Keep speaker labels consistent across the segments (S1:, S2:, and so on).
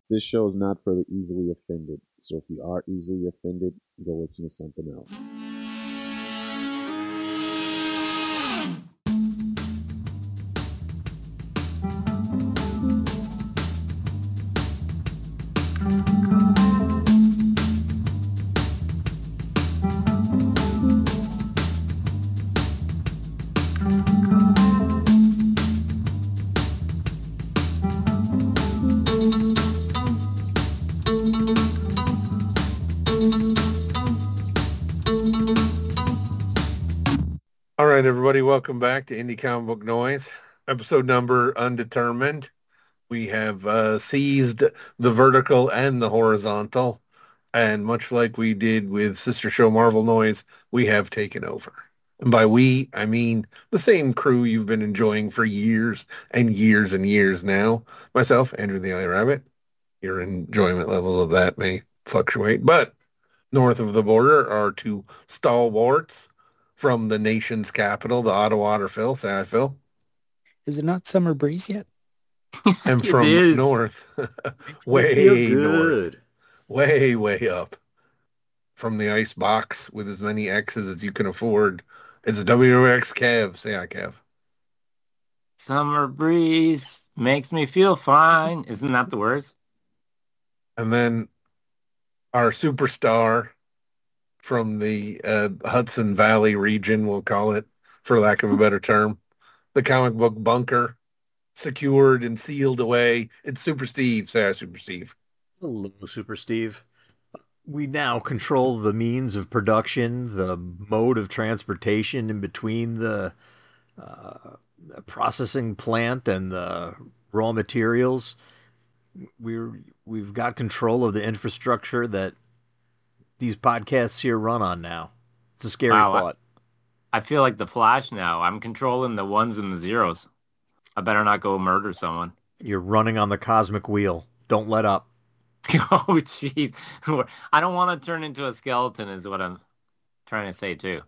S1: This show is not for the easily offended. So if you are easily offended, go listen to something else.
S2: All right, everybody, welcome back to Indie Comic Book Noise. Episode number undetermined. We have seized the vertical and the horizontal, and much like we did with Sister Show Marvel Noise, we have taken over. And by we, I mean the same crew you've been enjoying for years and years and years now. Myself, Andrew the Eye Rabbit. Your enjoyment levels of that may fluctuate, but north of the border are two stalwarts from the nation's capital, the Ottawa. Phil, say hi, Phil.
S3: Is it not summer breeze yet?
S2: And
S4: It
S2: from
S4: is.
S2: north,
S5: Feel
S2: way north,
S5: good.
S2: way up, from the ice box with as many X's as you can afford, it's WX Kev. Say hi, Kev.
S4: Summer breeze makes me feel fine. Isn't that the words?
S2: And then our superstar from the Hudson Valley region, we'll call it, for lack of a better term, the comic book bunker, secured and sealed away. It's Super Steve. Say hi, Super Steve.
S5: Hello, Super Steve. We now control the means of production, the mode of transportation in between the processing plant and the raw materials. We've got control of the infrastructure that these podcasts here run on now. It's a scary thought.
S4: I feel like the Flash now. I'm controlling the ones and the zeros. I better not go murder someone.
S5: You're running on the cosmic wheel. Don't let up.
S4: Oh, jeez. I don't want to turn into a skeleton is what I'm trying to say, too.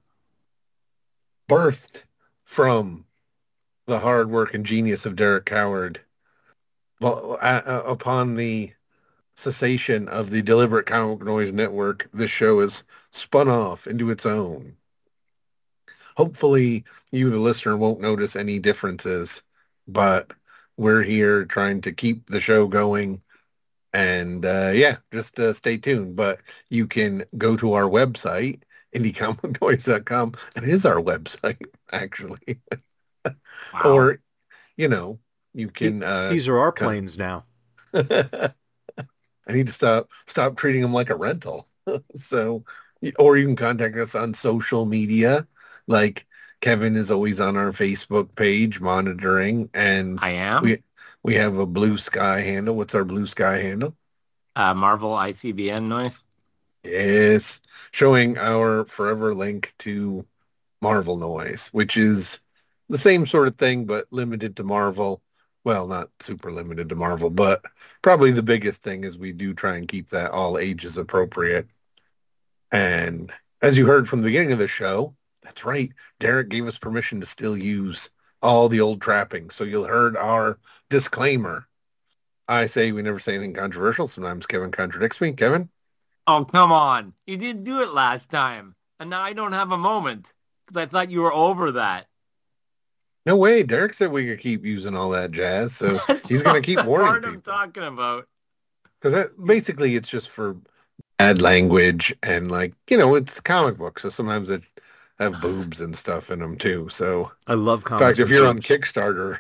S2: Birthed from the hard work and genius of Derek Coward, well, upon the cessation of the Deliberate Comic Noise Network, this show is spun off into its own. Hopefully, you, the listener, won't notice any differences, but we're here trying to keep the show going. And just stay tuned. But you can go to our website, indiecomicnoise.com, and it is our website, actually.
S4: Wow.
S2: Or, you can...
S5: These are our planes now.
S2: I need to stop treating them like a rental. So, or you can contact us on social media. Like Kevin is always on our Facebook page monitoring, and
S4: I am.
S2: We have a Blue Sky handle. What's our Blue Sky handle?
S4: Marvel ICBN Noise.
S2: Yes, showing our forever link to Marvel Noise, which is the same sort of thing, but limited to Marvel. Well, not super limited to Marvel, but probably the biggest thing is we do try and keep that all ages appropriate. And as you heard from the beginning of the show, that's right, Derek gave us permission to still use all the old trappings. So you'll heard our disclaimer. I say we never say anything controversial. Sometimes Kevin contradicts me. Kevin?
S4: Oh, come on. You didn't do it last time. And now I don't have a moment because I thought you were over that.
S2: No way. Derek said we could keep using all that jazz. So he's going to keep warning people.
S4: That's the part I'm talking about.
S2: Because basically it's just for bad language and it's comic books. So sometimes it have boobs and stuff in them too. So
S5: I love comics.
S2: In fact, if you're on Kickstarter,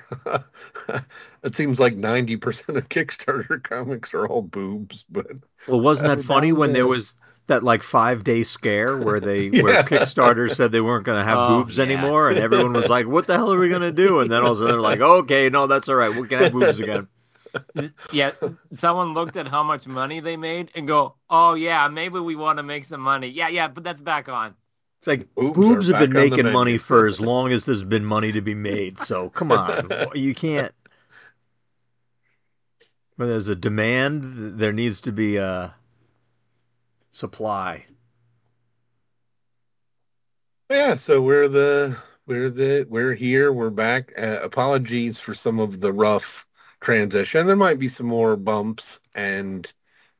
S2: it seems like 90% of Kickstarter comics are all boobs. But
S5: wasn't that funny when there was that 5-day scare where where Kickstarter said they weren't going to have boobs anymore, and everyone was like, "What the hell are we going to do?" And then all of a sudden they're like, "Okay, no, that's all right. We can have boobs again."
S4: Yeah, someone looked at how much money they made and go, "Oh yeah, maybe we want to make some money." Yeah, but that's back on.
S5: It's like boobs have been making money for as long as there's been money to be made. So come on, you can't. When there's a demand, there needs to be a supply.
S2: Yeah, so we're here. We're back. Apologies for some of the rough transition. There might be some more bumps and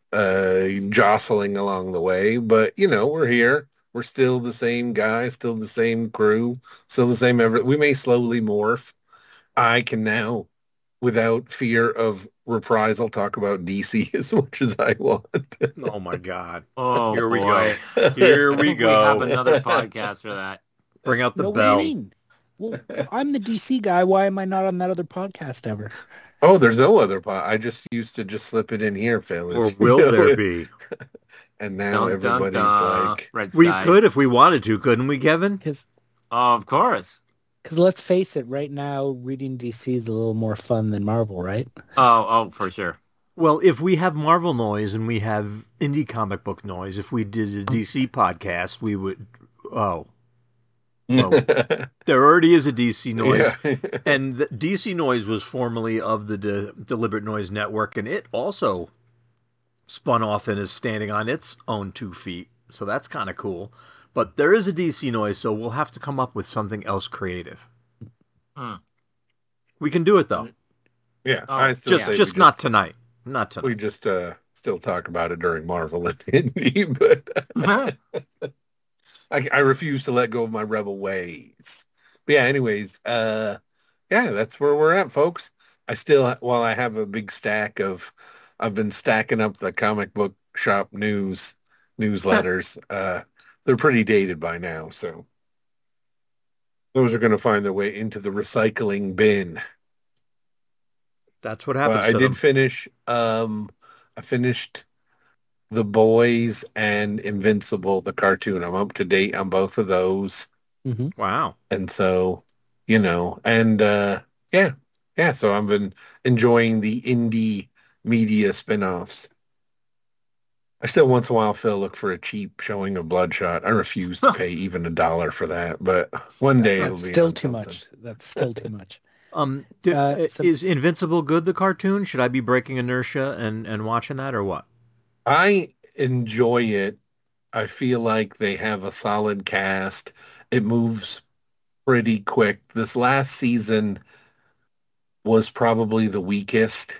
S2: jostling along the way, but we're here. We're still the same guys, still the same crew, still the same we may slowly morph. I can now, without fear of reprisal, talk about DC as much as I want.
S5: Oh my God!
S4: Oh,
S5: Here we
S4: boy.
S5: go. Here
S4: I
S5: we
S4: think we have
S5: go.
S4: another podcast for that.
S5: Bring out the
S3: No,
S5: bell.
S3: what do you mean? Well, I'm the DC guy. Why am I not on that other podcast ever?
S2: Oh, there's no other pot. I just used to just slip it in here, Phil.
S5: Or will there be?
S2: And now
S4: Dun, dun,
S2: everybody's
S4: dun.
S2: like,
S4: Red
S5: We
S4: Skies.
S5: could if we wanted to, couldn't we, Kevin?
S3: Because
S4: Oh, of course.
S3: let's face it, right now reading DC is a little more fun than Marvel, right?
S4: Oh, for sure.
S5: Well, if we have Marvel noise and we have indie comic book noise, if we did a DC podcast, we would. Oh, well, there already is a DC noise.
S2: yeah.
S5: And the DC Noise was formerly of the Deliberate Noise Network, and it also spun off and is standing on its own 2 feet. So that's kind of cool. But there is a DC Noise, so we'll have to come up with something else creative.
S4: Hmm.
S5: We can do it, though.
S2: Yeah,
S4: Oh,
S2: I still say
S5: Just
S2: we
S5: not tonight. Not tonight.
S2: We just still talk about it during Marvel and Indie, but I refuse to let go of my rebel ways. But yeah, anyways, yeah, that's where we're at, folks. While I have a big stack I've been stacking up the comic book shop newsletters. They're pretty dated by now, so those are going to find their way into the recycling bin.
S5: That's what happens.
S2: But I
S5: to
S2: did
S5: them.
S2: finish. I finished The Boys and Invincible, the cartoon. I'm up to date on both of those,
S5: Wow.
S2: and so and yeah. So I've been enjoying the indie media spinoffs. I still once in a while, Phil, look for a cheap showing of Bloodshot. I refuse to pay even $1 for that, but one day it'll
S3: That's
S2: be
S3: still
S2: on
S3: too
S2: something.
S3: much. That's still too much. So-
S5: Is Invincible good, the cartoon? Should I be breaking inertia and watching that, or what?
S2: I enjoy it. I feel like they have a solid cast. It moves pretty quick. This last season was probably the weakest.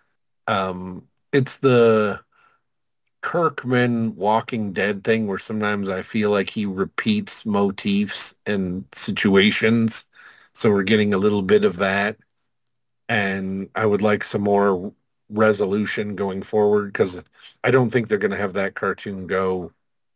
S2: It's the Kirkman Walking Dead thing where sometimes I feel like he repeats motifs and situations. So we're getting a little bit of that. And I would like some more resolution going forward because I don't think they're going to have that cartoon go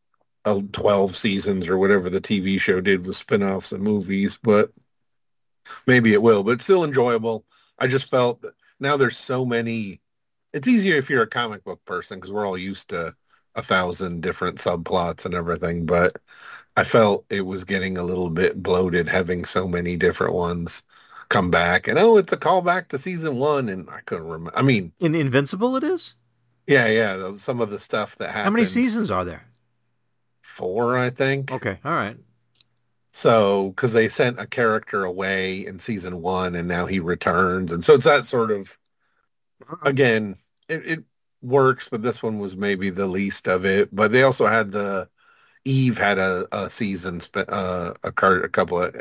S2: 12 seasons or whatever the TV show did with spinoffs and movies, but maybe it will. But it's still enjoyable. I just felt that now there's so many. It's easier if you're a comic book person because we're all used to 1,000 different subplots and everything, but I felt it was getting a little bit bloated having so many different ones come back. And it's a callback to season 1, and I couldn't remember. I mean,
S5: In Invincible, it is.
S2: yeah, some of the stuff that happened.
S5: How many seasons are there?
S2: 4, I think.
S5: Okay, all right.
S2: So, because they sent a character away in season 1, and now he returns, and so it's that sort of. Again, it works, but this one was maybe the least of it. But they also had Eve had a season, a couple of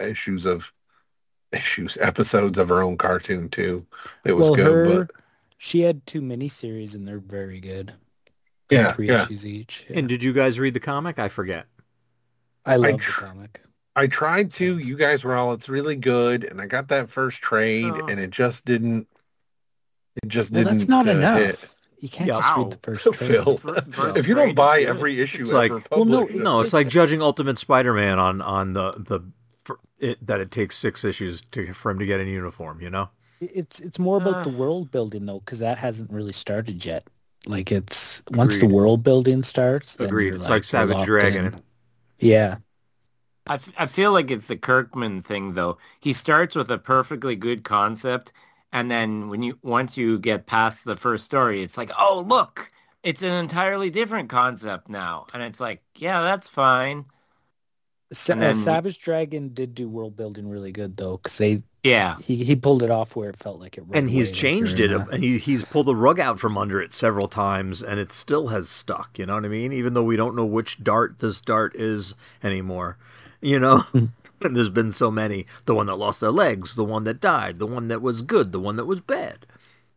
S2: episodes of her own cartoon too. It was good, but
S3: she had 2 miniseries and they're very good.
S2: Yeah,
S3: 3
S2: yeah.
S3: issues each. Yeah.
S5: And did you guys read the comic? I forget.
S3: I love the
S2: tr-
S3: comic.
S2: I tried to. You guys were all, it's really good, and I got that first trade,
S4: Oh.
S2: and it just didn't. It just
S3: Well,
S2: didn't.
S3: that's not enough.
S2: hit.
S3: You can't
S5: Yeah.
S3: just read
S4: Wow.
S3: the first trade.
S2: Phil,
S4: First
S2: if you don't
S4: trade
S2: buy
S4: is good.
S2: every issue
S5: It's
S2: ever
S5: like-
S3: Well, no,
S2: published,
S5: No, it's
S3: just-
S5: like judging Ultimate Spider-Man on that it takes 6 issues for him to get in uniform. You know.
S3: It's more about the
S4: Ah.
S3: world building though, because that hasn't really started yet. Like it's once the
S5: Agreed.
S3: world building starts. Then
S5: Agreed.
S3: you're
S5: It's like
S3: you're
S5: Savage
S3: locked
S5: Dragon.
S3: in. Yeah.
S4: I feel like it's the Kirkman thing, though. He starts with a perfectly good concept, and then once you get past the first story, it's like, oh, look, it's an entirely different concept now. And it's like, yeah, that's fine. And then-
S3: Savage Dragon did do world building really good though, because
S4: Yeah.
S3: he pulled it off where it felt like it. rolled
S5: And he's
S3: away, like
S5: changed
S3: you're
S5: it,
S3: in a-
S5: and he's pulled the rug out from under it several times, and it still has stuck. You know what I mean? Even though we don't know which dart this dart is anymore, you know. And there's been so many: the one that lost their legs, the one that died, the one that was good, the one that was bad.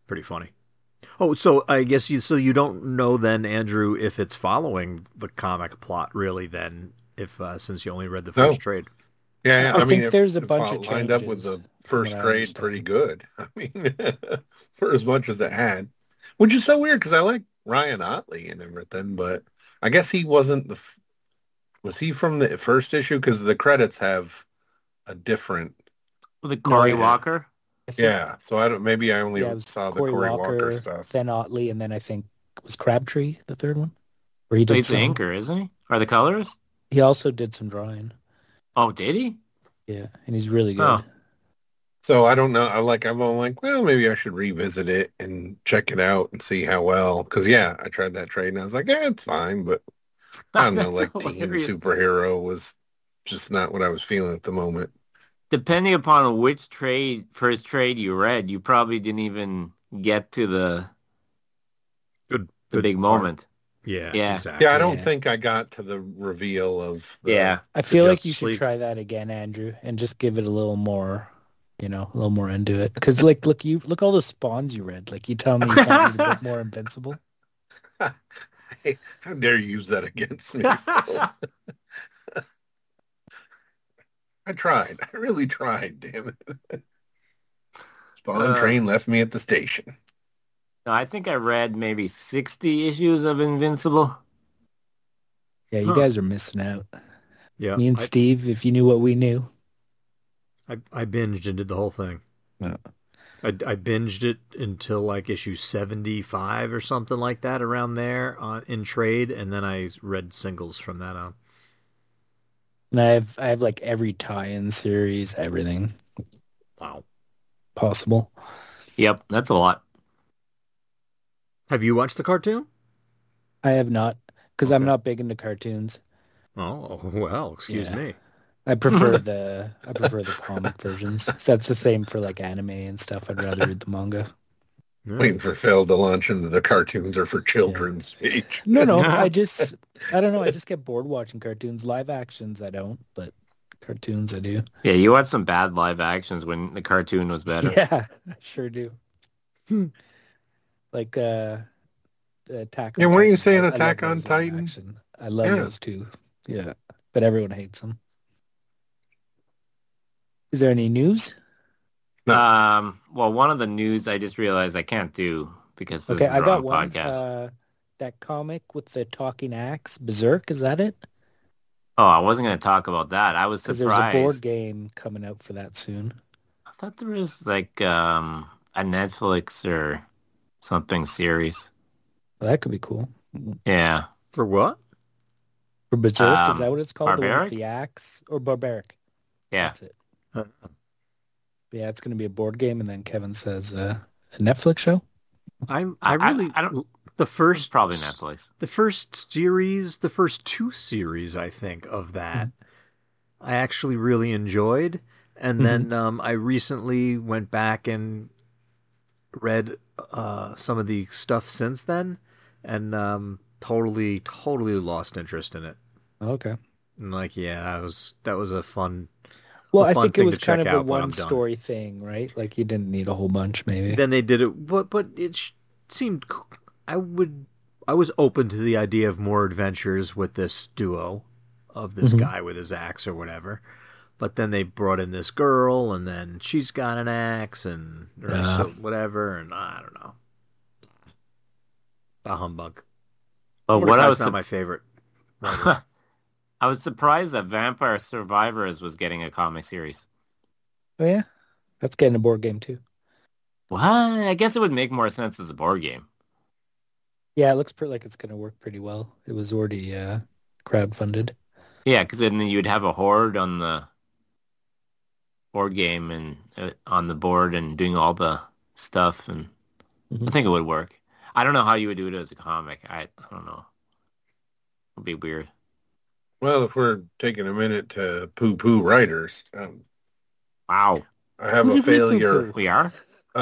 S5: pretty funny. Oh, so I guess you don't know then, Andrew, if it's following the comic plot really then, if since you only read the first trade.
S2: Yeah,
S3: I think there's a bunch of
S2: lined up with the
S3: changes,
S2: first
S3: from what I
S2: trade pretty good. I mean, for as much as it had, which is so weird because I like Ryan Otley and everything, but I guess he wasn't was he from the first issue? Because the credits have a different.
S4: The Cory
S3: No,
S4: Walker.
S3: I think,
S2: Yeah, so I don't. Maybe I only
S3: it was
S2: saw the
S3: Cory
S2: Cory Walker stuff.
S3: then Otley, and then I think it was Crabtree the third one, where he did
S4: He's the
S3: some.
S4: inker, isn't he? Are the colors?
S3: He also did some drawing.
S4: Oh, did he?
S3: Yeah, and he's really good.
S4: Oh.
S2: So I don't know. I'm like, well, maybe I should revisit it and check it out and see how well. Because yeah, I tried that trade and I was like, yeah, it's fine, but I don't know. Like teen superhero was just not what I was feeling at the moment.
S4: Depending upon which first trade you read, you probably didn't even get to the big moment.
S5: Yeah,
S4: Yeah.
S5: exactly.
S2: Yeah, I don't think I got to the reveal of.
S3: I feel like you
S5: Justice
S3: should
S5: League.
S3: try that again, Andrew, and just give it a little more, a little more into it. Because look all the spawns you read. Like you tell me you can't read a bit more Invincible.
S2: How dare you use that against me? I tried. I really tried. Damn it. Spawn train left me at the station.
S4: No, I think I read maybe 60 issues of Invincible.
S3: Yeah, you guys are missing out.
S5: Yeah,
S3: Me and Steve, if you knew what we knew.
S5: I binged and did the whole thing.
S3: Yeah.
S5: I binged it until like issue 75 or something like that, around there in trade, and then I read singles from that on.
S3: And I have like every tie-in series, everything
S5: Wow.
S3: possible.
S4: Yep, that's a lot.
S5: Have you watched the cartoon?
S3: I have not, because I'm
S5: Okay.
S3: not big into cartoons.
S5: Oh, well, excuse
S3: Yeah.
S5: me.
S3: I prefer the comic versions. If that's the same for like anime and stuff, I'd rather read the manga.
S5: Yeah.
S2: Waiting for Phil to launch into the cartoons or for children's speech.
S3: No, I don't know. I just get bored watching cartoons. Live actions, I don't, but cartoons, I do.
S4: Yeah, you watched some bad live actions when the cartoon was better.
S3: Yeah, I sure do. Like Attack on
S2: Yeah, weren't you
S3: Titan.
S2: saying
S3: I love
S2: Attack on
S3: those live
S2: Titan?
S3: action. I love
S2: Yeah.
S3: those too. Yeah, but everyone hates them. Is there any news?
S2: No.
S4: Well, one of the news I just realized I can't do because this
S3: Okay,
S4: is the
S3: I got
S4: wrong
S3: one.
S4: podcast.
S3: That comic with the talking axe, Berserk, is that it?
S4: Oh, I wasn't going to talk about that. I was
S3: Because there's a board
S4: surprised.
S3: game coming out for that soon.
S4: I thought there was like a Netflix or something series.
S3: Well, that could be cool.
S4: Yeah.
S5: For what?
S3: For Berserk, is
S4: Um,
S3: that what it's called? The one
S4: Barbaric?
S3: with the axe? Or Barbaric?
S4: Yeah.
S3: That's it. Yeah, it's going to be a board game, and then Kevin says a Netflix show?
S5: I
S4: I
S5: don't. The
S4: It's
S5: first
S4: probably Netflix.
S5: The first two series, I think, of that, I actually really enjoyed. And then I recently went back and read some of the stuff since then, and totally lost interest in it.
S3: Okay.
S5: And like, yeah, that was a fun.
S3: Well,
S5: a
S3: I
S5: fun
S3: think it
S5: thing
S3: was
S5: to
S3: kind
S5: check
S3: of a
S5: out when I'm done.
S3: one-story thing, right? Like, you didn't need a whole bunch, maybe.
S5: Then they did it, but it seemed I was open to the idea of more adventures with this duo of this guy with his axe or whatever. But then they brought in this girl, and then she's got an axe, and so whatever, and I don't know. A humbug.
S4: But what I was
S5: not my favorite writer.
S4: I was surprised that Vampire Survivors was getting a comic series.
S3: Oh, yeah? That's getting a board game, too.
S4: What? I guess it would make more sense as a board game.
S3: Yeah, it looks like it's going to work pretty well. It was already crowdfunded.
S4: Yeah, because then you'd have a horde on the board game and on the board and doing all the stuff, and I think it would work. I don't know how you would do it as a comic. I don't know. It would be weird.
S2: Well, if we're taking a minute to poo-poo writers,
S4: Wow.
S2: I have
S3: Who
S2: a
S3: did we
S2: failure.
S3: poo-poo?
S4: We are?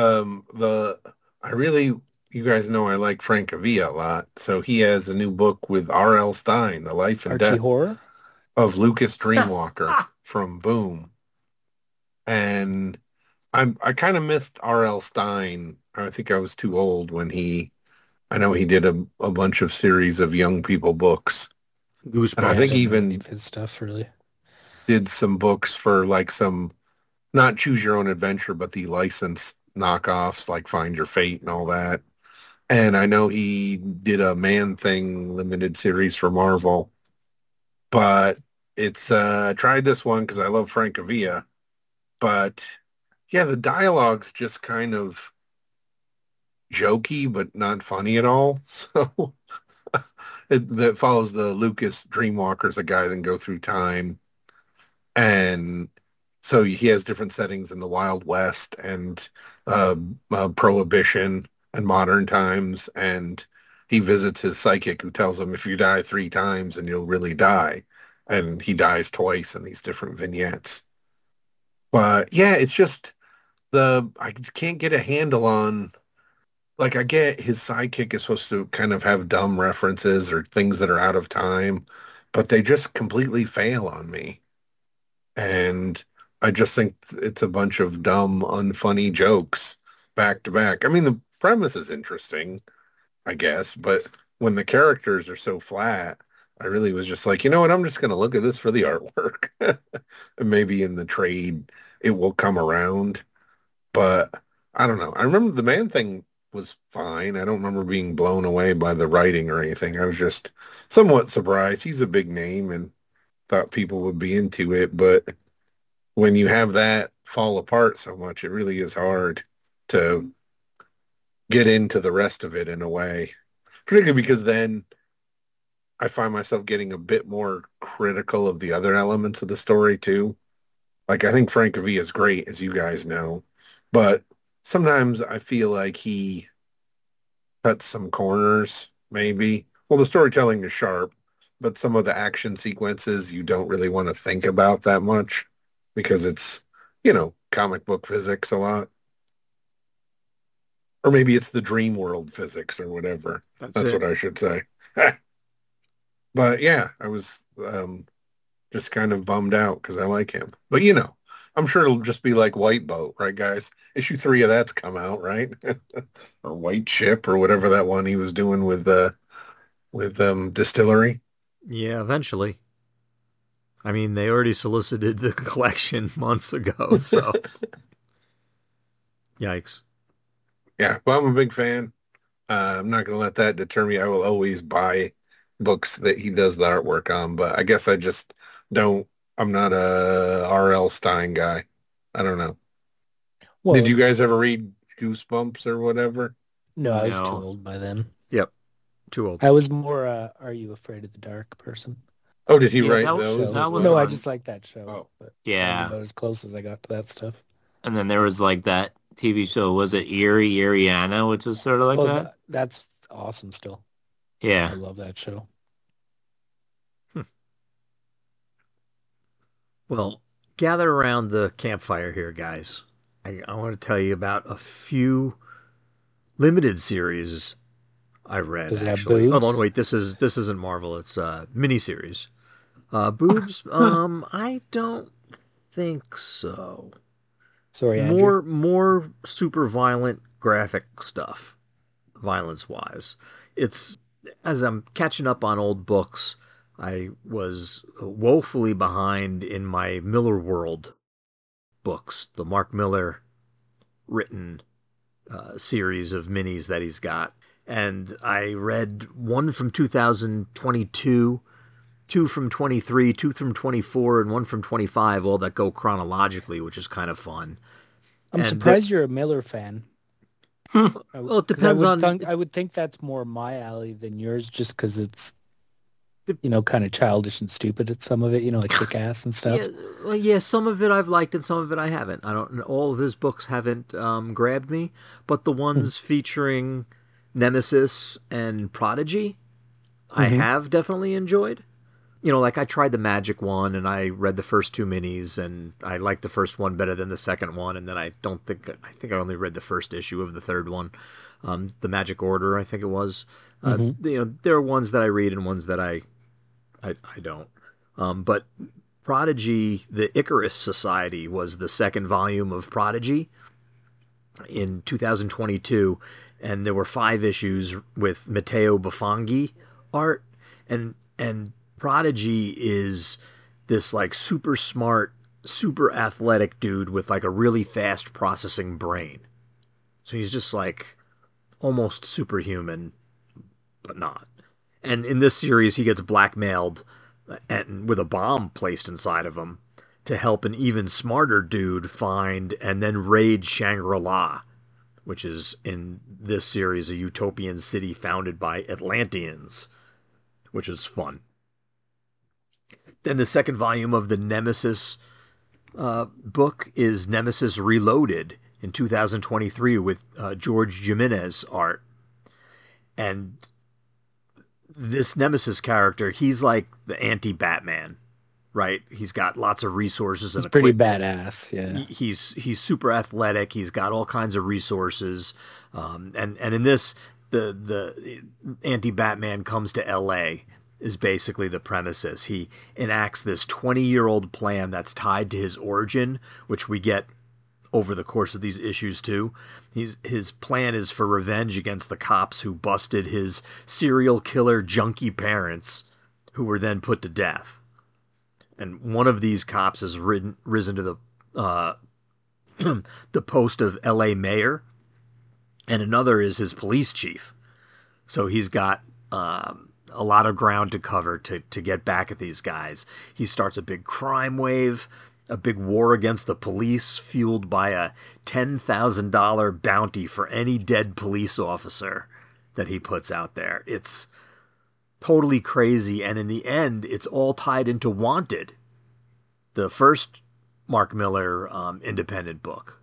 S2: You guys know I like Frank Avila a lot, so he has a new book with R.L. Stein, The Life and
S3: Archie
S2: Death
S3: Horror?
S2: of Lucas Dreamwalker from Boom. And I kind of missed R.L. Stein. I think I was too old when I know he did a bunch of series of young people books.
S5: Goosebumps.
S2: And I think
S3: Yeah,
S2: even
S3: any of his stuff really.
S2: did some books for like some, not choose your own adventure, but the licensed knockoffs like Find Your Fate and all that. And I know he did a Man-Thing limited series for Marvel. But it's I tried this one because I love Francavilla. But yeah, the dialogue's just kind of jokey, but not funny at all. So that follows the Lucas Dreamwalkers, a guy that go through time. And so he has different settings in the Wild West and Prohibition and modern times. And he visits his psychic who tells him if you die 3 times and you'll really die. And he dies twice in these different vignettes. But yeah, it's just I can't get a handle on, like, I get his sidekick is supposed to kind of have dumb references or things that are out of time, but they just completely fail on me. And I just think it's a bunch of dumb, unfunny jokes back to back. I mean, the premise is interesting, I guess, but when the characters are so flat, I really was just like, you know what, I'm just going to look at this for the artwork. And maybe in the trade, it will come around. But I don't know. I remember the Man-Thing was fine. I don't remember being blown away by the writing or anything. I was just somewhat surprised. He's a big name and thought people would be into it. But when you have that fall apart so much, it really is hard to get into the rest of it in a way. Particularly because then I find myself getting a bit more critical of the other elements of the story too. Like, I think Francavilla is great, as you guys know, but sometimes I feel like he cuts some corners, maybe. Well, the storytelling is sharp, but some of the action sequences you don't really want to think about that much because it's, comic book physics a lot. Or maybe it's the dream world physics or whatever. That's what I should say. But yeah, I was just kind of bummed out because I like him. But I'm sure it'll just be like White Boat, right, guys? Issue 3 of that's come out, right? Or White Ship or whatever that one he was doing with Distillery.
S5: Yeah, eventually. I mean, they already solicited the collection months ago, so yikes.
S2: Yeah, well, I'm a big fan. I'm not going to let that deter me. I will always buy books that he does the artwork on, but I guess I just I'm not a R.L. Stein guy. I don't know.
S3: Well,
S2: Did you guys ever read Goosebumps or whatever?
S3: No, I was
S4: No.
S3: too old by then.
S5: Yep, too old.
S3: I was more Are You Afraid of the Dark person.
S2: Oh, did he
S4: Yeah,
S2: write
S4: that was-
S2: those?
S4: that
S2: as
S4: was
S3: No,
S2: well?
S3: I
S4: fun.
S3: just like that show.
S2: Oh.
S3: But
S4: Yeah.
S3: that was about as close as I got to that stuff.
S4: And then there was like that TV show, was it Erie-Ariana, which is sort of like that?
S3: That's awesome still. I
S4: Yeah.
S3: love that show.
S5: Well, gather around the campfire here, guys. I want to tell you about a few limited series I read.
S3: Does it have
S5: actually.
S3: boobs?
S5: Oh, no, wait, this isn't Marvel. It's a miniseries. Boobs? I don't think so.
S3: Sorry, Andrew.
S5: More super violent graphic stuff, violence-wise. It's, as I'm catching up on old books, I was woefully behind in my Miller World books, the Mark Miller written series of minis that he's got. And I read one from 2022, 2 from 23, 2 from 24, and 1 from 25, all that go chronologically, which is kind of fun.
S3: I'm
S5: and
S3: surprised you're a Miller fan.
S5: Well, it depends on...
S3: I would think that's more my alley than yours, just because it's, kind of childish and stupid at some of it, like Kick-Ass and stuff.
S5: Yeah, some of it I've liked and some of it I haven't. All of his books haven't grabbed me, but the ones featuring Nemesis and Prodigy, I have definitely enjoyed. Like I tried the Magic one and I read the first 2 minis and I liked the first one better than the second one, and then I think I only read the first issue of the third one, the Magic Order, I think it was. There are ones that I read and ones that I don't. But Prodigy, the Icarus Society was the second volume of Prodigy in 2022, and there were 5 issues with Matteo Bufanghi art, and Prodigy is this like super smart, super athletic dude with like a really fast processing brain. So he's just like almost superhuman, but not. And in this series, he gets blackmailed and with a bomb placed inside of him to help an even smarter dude find and then raid Shangri-La, which is in this series a utopian city founded by Atlanteans, which is fun. Then the second volume of the Nemesis book is Nemesis Reloaded in 2023 with George Jimenez art. And this Nemesis character, he's like the anti-Batman, right? He's got lots of resources.
S3: He's pretty badass, yeah.
S5: He's super athletic. He's got all kinds of resources. And in this, the anti-Batman comes to L.A., is basically the premises. He enacts this 20-year-old plan that's tied to his origin, which we get over the course of these issues too. His plan is for revenge against the cops who busted his serial killer junkie parents, who were then put to death. And one of these cops has risen to the the post of L.A. mayor, and another is his police chief. So he's got a lot of ground to cover to get back at these guys. He starts a big crime wave, a big war against the police, fueled by a $10,000 bounty for any dead police officer that he puts out there. It's totally crazy, and in the end, it's all tied into Wanted, the first Mark Millar independent book.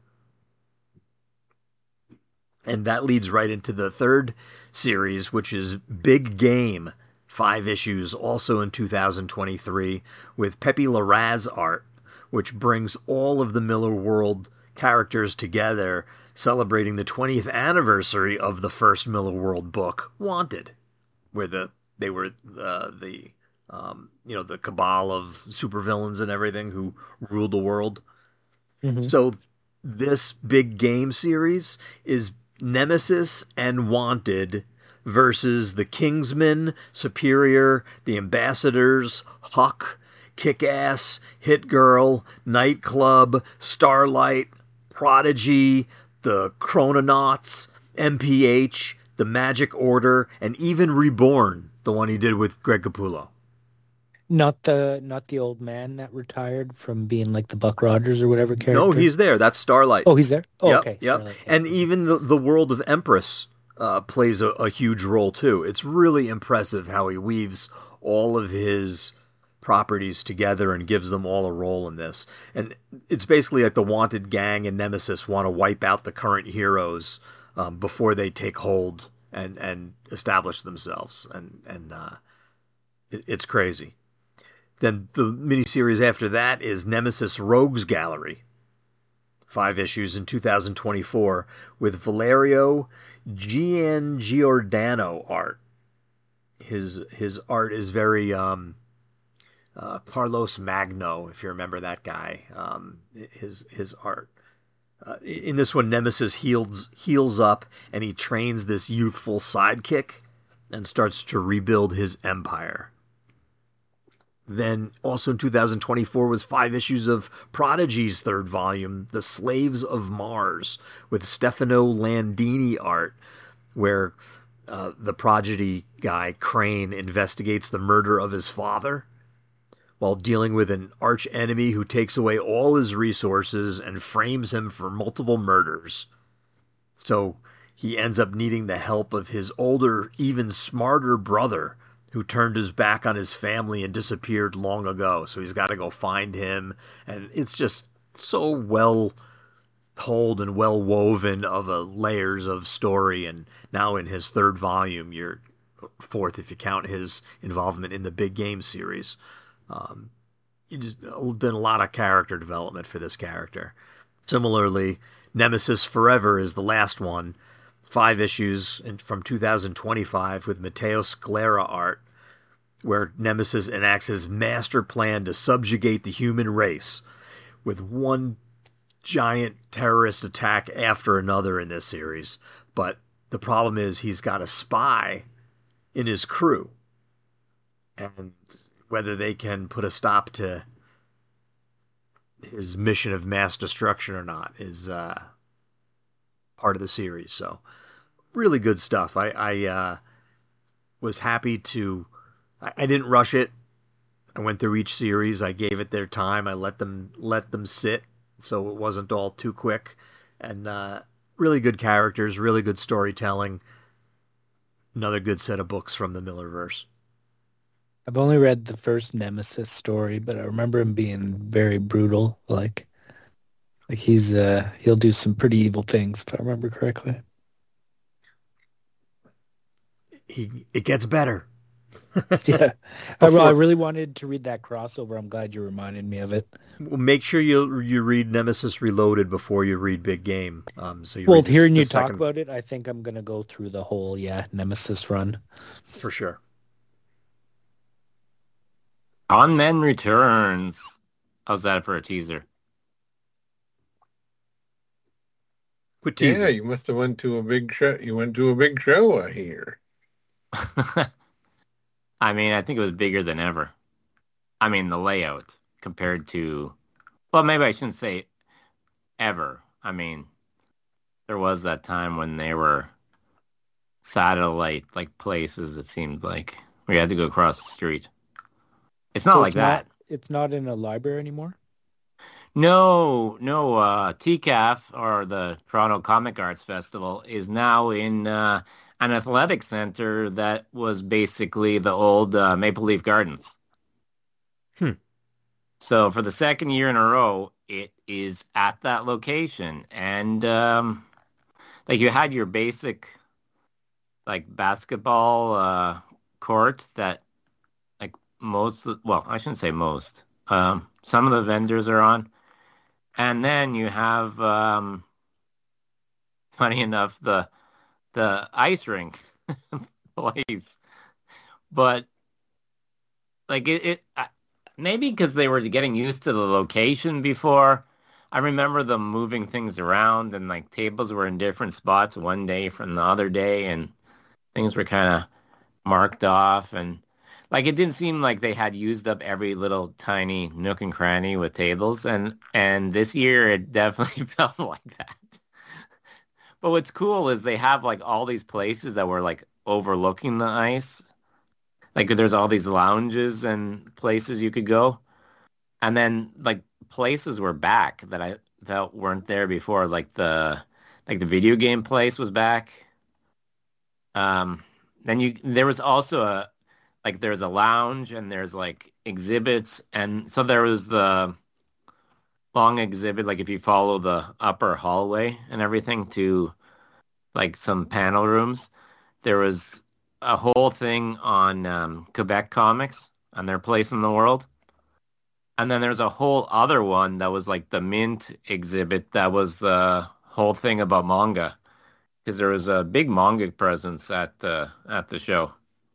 S5: And that leads right into the third series, which is Big Game, 5 issues, also in 2023, with Pepe Larraz art, which brings all of the Millar World characters together, celebrating the 20th anniversary of the first Millar World book, Wanted, where they were the cabal of supervillains and everything who ruled the world. Mm-hmm. So this Big Game series is Nemesis and Wanted versus the Kingsman, Superior, the Ambassadors, Huck, Kick-Ass, Hit Girl, Nightclub, Starlight, Prodigy, the Chrononauts, MPH, the Magic Order, and even Reborn, the one he did with Greg Capullo.
S3: Not the old man that retired from being like the Buck Rogers or whatever character.
S5: No, he's there. That's Starlight.
S3: Oh, he's there? Oh,
S5: yep,
S3: okay.
S5: Yep.
S3: Starlight.
S5: And even the world of Empress plays a huge role too. It's really impressive how he weaves all of his properties together and gives them all a role in this. And it's basically like the Wanted gang and Nemesis want to wipe out the current heroes before they take hold and establish themselves. And it's crazy. Then the miniseries after that is Nemesis Rogues Gallery, 5 issues in 2024, with Valerio Giangiordano art. His art is very Carlos Magno, if you remember that guy. His art. In this one, Nemesis heals up, and he trains this youthful sidekick and starts to rebuild his empire. Then also in 2024 was 5 issues of Prodigy's third volume, The Slaves of Mars, with Stefano Landini art, where the Prodigy guy, Crane, investigates the murder of his father while dealing with an arch enemy who takes away all his resources and frames him for multiple murders. So he ends up needing the help of his older, even smarter brother, who turned his back on his family and disappeared long ago. So he's got to go find him. And it's just so well told and well woven of layers of story. And now in his third volume, your fourth if you count his involvement in the Big Game series, there's been a lot of character development for this character. Similarly, Nemesis Forever is the last one. 5 issues from 2025 with Matteo Sclera art. where Nemesis enacts his master plan to subjugate the human race with one giant terrorist attack after another in this series. But the problem is he's got a spy in his crew. And whether they can put a stop to his mission of mass destruction or not is part of the series. So really good stuff. I was happy to... I didn't rush it. I went through each series. I gave it their time. I let them sit, so it wasn't all too quick. And really good characters, really good storytelling. Another good set of books from the Millerverse.
S3: I've only read the first Nemesis story, but I remember him being very brutal. Like he'll do some pretty evil things, if I remember correctly.
S5: It gets better.
S3: Yeah. I really wanted to read that crossover. I'm glad you reminded me of it.
S5: Well, make sure you read Nemesis Reloaded before you read Big Game.
S3: Hearing you talk about it, I think I'm going to go through the whole Nemesis run.
S5: For sure.
S4: On Men Returns. How's that for a teaser?
S5: Quit teasing.
S2: Yeah, you must have went to a big show. You went to a big show, I hear.
S4: I mean, I think it was bigger than ever. I mean, the layout compared to... Well, maybe I shouldn't say ever. I mean, there was that time when they were satellite places, it seemed like. We had to go across the street. It's not that.
S3: It's not in a library anymore?
S4: No. TCAF, or the Toronto Comic Arts Festival, is now in an athletic center that was basically the old Maple Leaf Gardens. So for the second year in a row, it is at that location. And you had your basic basketball court that I shouldn't say most. Some of the vendors are on. And then you have, funny enough, the ice rink place. But, maybe because they were getting used to the location before. I remember them moving things around, and, tables were in different spots one day from the other day, and things were kind of marked off, and it didn't seem like they had used up every little tiny nook and cranny with tables, and this year it definitely felt like that. But what's cool is they have all these places that were overlooking the ice. There's all these lounges and places you could go, and then places were back that I felt weren't there before. The video game place was back. Then there was also there's a lounge, and there's exhibits, and so there was the long exhibit, if you follow the upper hallway and everything to some panel rooms, there was a whole thing on Quebec comics and their place in the world. And then there's a whole other one that was the Mint exhibit that was the whole thing about manga, because there was a big manga presence at the show.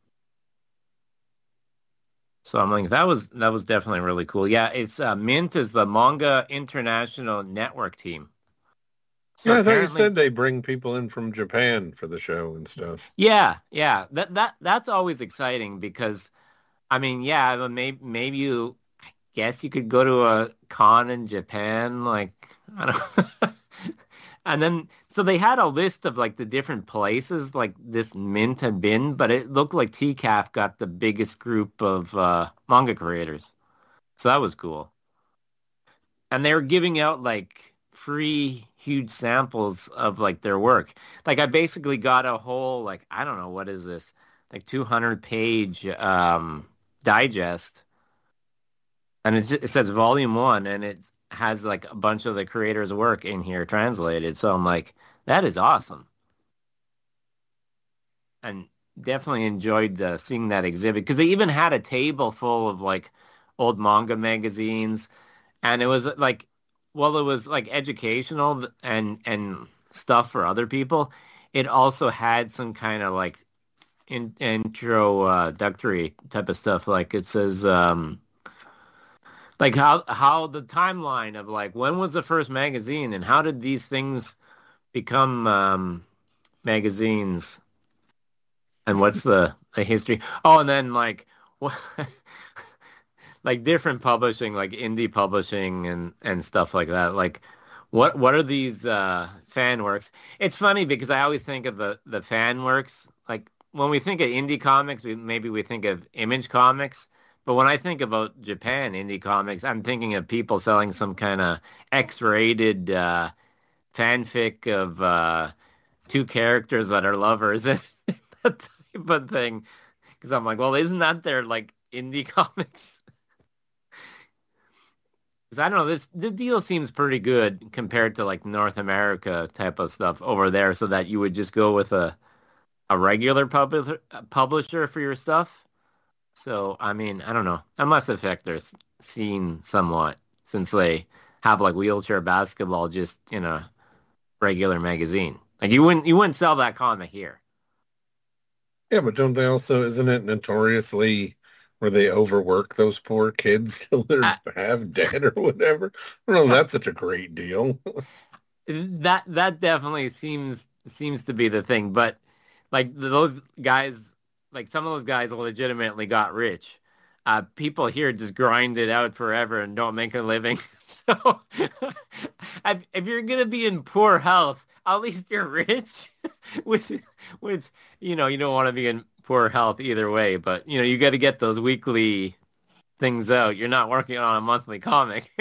S4: So I'm that was definitely really cool. Yeah, it's Mint is the Manga International Network team. So
S2: I thought you said they bring people in from Japan for the show and stuff.
S4: Yeah. That's always exciting because, maybe you, I guess you could go to a con in Japan, I don't And then, so they had a list of the different places this Mint had been, but it looked like TCAF got the biggest group of manga creators. So that was cool. And they were giving out free huge samples of their work. I basically got a whole, I don't know, what is this? 200-page digest. And it says volume 1, and it has a bunch of the creators' work in here translated. So I'm that is awesome. And definitely enjoyed seeing that exhibit, because they even had a table full of old manga magazines, and it was it was educational and stuff for other people. It also had some kind of introductory type of stuff. Like it says, like how the timeline of like when was the first magazine and how did these things become magazines and what's the history? Oh, and then like what, like different publishing, like indie publishing and stuff like that. Like what are these fan works? It's funny because I always think of the fan works. Like when we think of indie comics, we think of Image Comics. But when I think about Japan indie comics, I'm thinking of people selling some kind of X-rated fanfic of two characters that are lovers and that type of thing. Because I'm like, well, isn't that their like indie comics? Because I don't know, the deal seems pretty good compared to like North America type of stuff over there, so that you would just go with a regular publisher for your stuff. So, I mean, I don't know. That must affect their scene somewhat since they have like wheelchair basketball just in a regular magazine. Like you wouldn't sell that comic here.
S2: Yeah, but don't they also, isn't it notoriously where they overwork those poor kids till they're half dead or whatever? I don't know, that's such a great deal.
S4: That definitely seems to be the thing. But like those guys, like some of those guys legitimately got rich. People here just grind it out forever and don't make a living. So if you're going to be in poor health, at least you're rich, which you know, you don't want to be in poor health either way. But, you know, you got to get those weekly things out. You're not working on a monthly comic.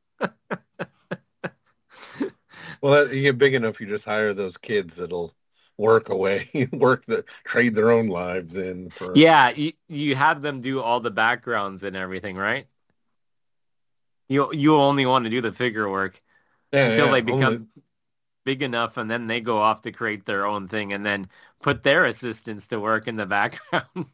S2: Well, you get big enough, you just hire those kids that'll work away, trade their own lives in for.
S4: Yeah, you have them do all the backgrounds and everything, right? You only want to do the figure work until they become big enough, and then they go off to create their own thing, and then put their assistants to work in the background.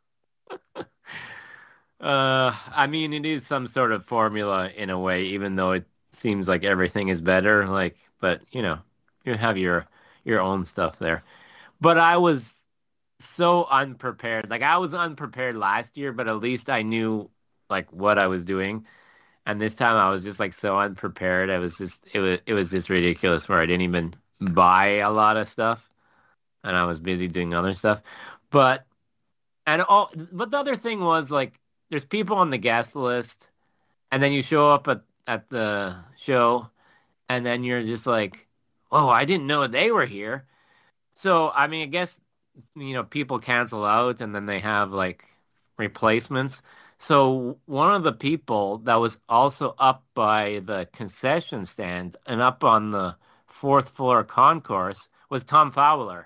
S4: I mean, it is some sort of formula in a way, even though it seems like everything is better. Like, but you know, you have your own stuff there. But I was so unprepared. Like I was unprepared last year, but at least I knew like what I was doing. And this time I was just like so unprepared. It was just ridiculous where I didn't even buy a lot of stuff and I was busy doing other stuff. But the other thing was like there's people on the guest list and then you show up at the show and then you're just like, oh, I didn't know they were here. So, I mean, I guess, you know, people cancel out and then they have like replacements. So one of the people that was also up by the concession stand and up on the fourth floor concourse was Tom Fowler.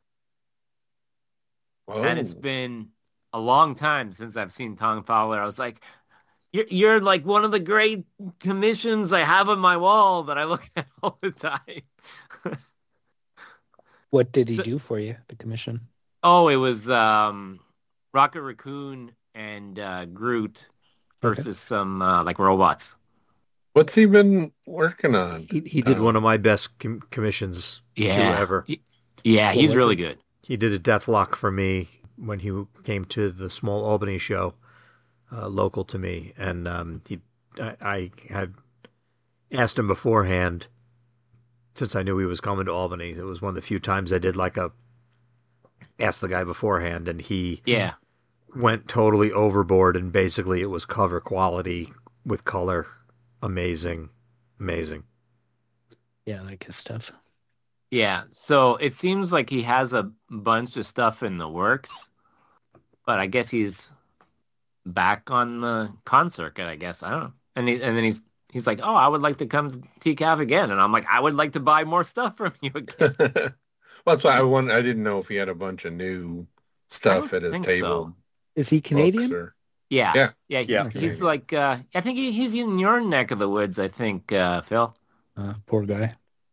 S2: Whoa.
S4: And it's been a long time since I've seen Tom Fowler. I was like, you're like one of the great commissions I have on my wall that I look at all the time.
S3: What did he do for you, the commission?
S4: Oh, it was Rocket Raccoon and Groot versus some like robots.
S2: What's he been working on?
S5: He did one of my best commissions ever.
S4: Yeah, he's really good.
S5: He did a Deathlock for me when he came to the small Albany show, local to me, and I had asked him beforehand, since I knew he was coming to Albany. It was one of the few times I did like ask the guy beforehand, and he went totally overboard, and basically it was cover quality with color. Amazing.
S3: Yeah, I like his stuff.
S4: Yeah, so it seems like he has a bunch of stuff in the works, but I guess he's back on the con circuit, I guess. I don't know. And then he's like, oh, I would like to come to TCAF again. And I'm like, I would like to buy more stuff from you again.
S2: Well, that's why I didn't know if he had a bunch of new stuff at his table.
S4: So.
S3: Is he Canadian?
S4: Yeah. He's like, I think he's in your neck of the woods, I think, Phil.
S3: Poor guy.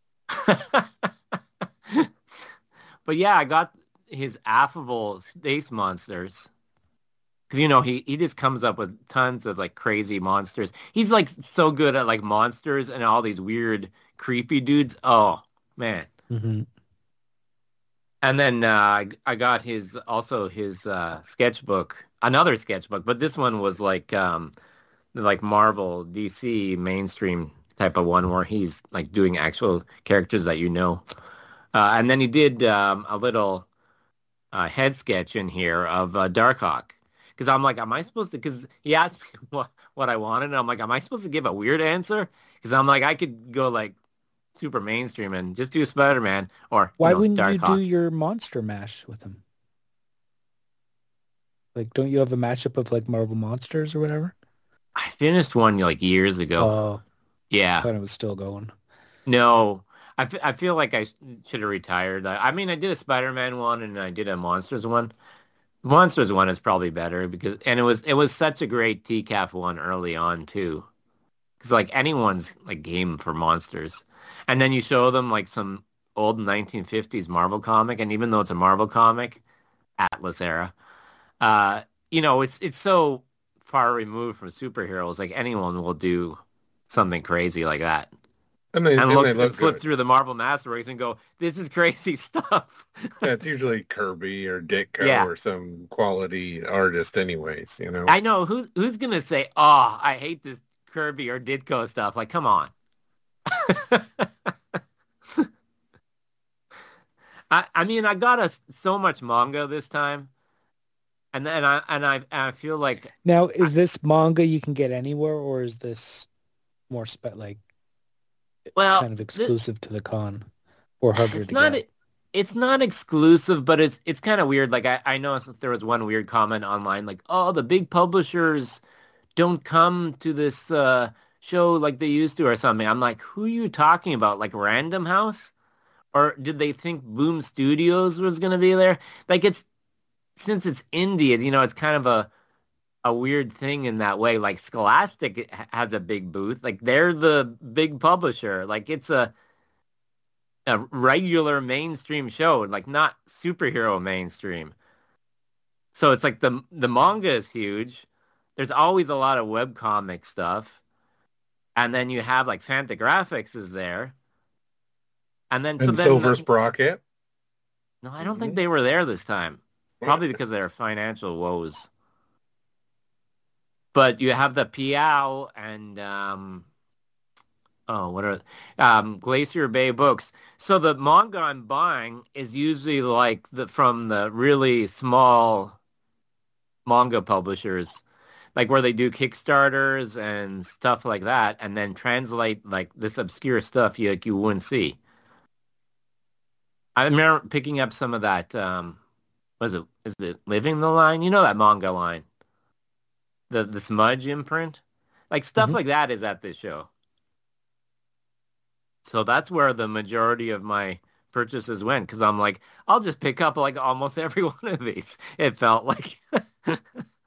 S4: But yeah, I got his affable space monsters. Because, you know, he just comes up with tons of, like, crazy monsters. He's, like, so good at, like, monsters and all these weird, creepy dudes. Oh, man.
S3: Mm-hmm.
S4: And then I got his sketchbook, another sketchbook, but this one was like Marvel, DC, mainstream type of one where he's like doing actual characters that you know. And then he did a little head sketch in here of Darkhawk. Because I'm like, am I supposed to? Because he asked me what I wanted, and I'm like, am I supposed to give a weird answer? Because I'm like, I could go like super mainstream and just do Spider-Man or
S3: Why wouldn't you
S4: Darkhawk.
S3: do your monster mash with him? Like, don't you have a matchup of like Marvel Monsters or whatever?
S4: I finished one like years ago.
S3: Oh, I
S4: Yeah.
S3: thought it was still going.
S4: No, I feel like I should have retired. I mean, I did a Spider-Man one and I did a Monsters one. Monsters one is probably better and it was such a great TCAF one early on too. Because like anyone's like game for monsters, and then you show them like some old 1950s Marvel comic, and even though it's a Marvel comic, Atlas era, uh, it's so far removed from superheroes. Like anyone will do something crazy like that.
S2: And they look
S4: Flip
S2: good.
S4: through the Marvel Masterworks and go, this is crazy stuff.
S2: Yeah, it's usually Kirby or Ditko
S4: Yeah.
S2: or some quality artist anyways, you know.
S4: I know who's gonna say, oh, I hate this Kirby or Ditko stuff. Like, come on. I mean, I got so much manga this time, and I feel like
S3: Now, is this manga you can get anywhere, or is this more
S4: well,
S3: kind of exclusive to the con, or harder
S4: it's
S3: to
S4: not
S3: get?
S4: it's not exclusive, but it's kind of weird. Like I know there was one weird comment online, like, oh, the big publishers don't come to this show like they used to or something. I'm like, who are you talking about? Like Random House? Or did they think Boom Studios was going to be there? Like since it's indie, it's kind of a weird thing in that way. Like Scholastic has a big booth. Like they're the big publisher. Like it's a regular mainstream show, like not superhero mainstream. So it's like the manga is huge. There's always a lot of webcomic stuff. And then you have like Fantagraphics is there. And then
S2: And Silver Sprocket.
S4: No, I don't think they were there this time. Probably because of their financial woes. But you have the Piao and Glacier Bay Books. So the manga I'm buying is usually like from the really small manga publishers, like where they do Kickstarters and stuff like that, and then translate like this obscure stuff you wouldn't see. I remember picking up some of that. Is it Living the Line? You know that manga line, the Smudge imprint, like stuff like that is at this show. So that's where the majority of my purchases went, because I'm like, I'll just pick up like almost every one of these. It felt like. But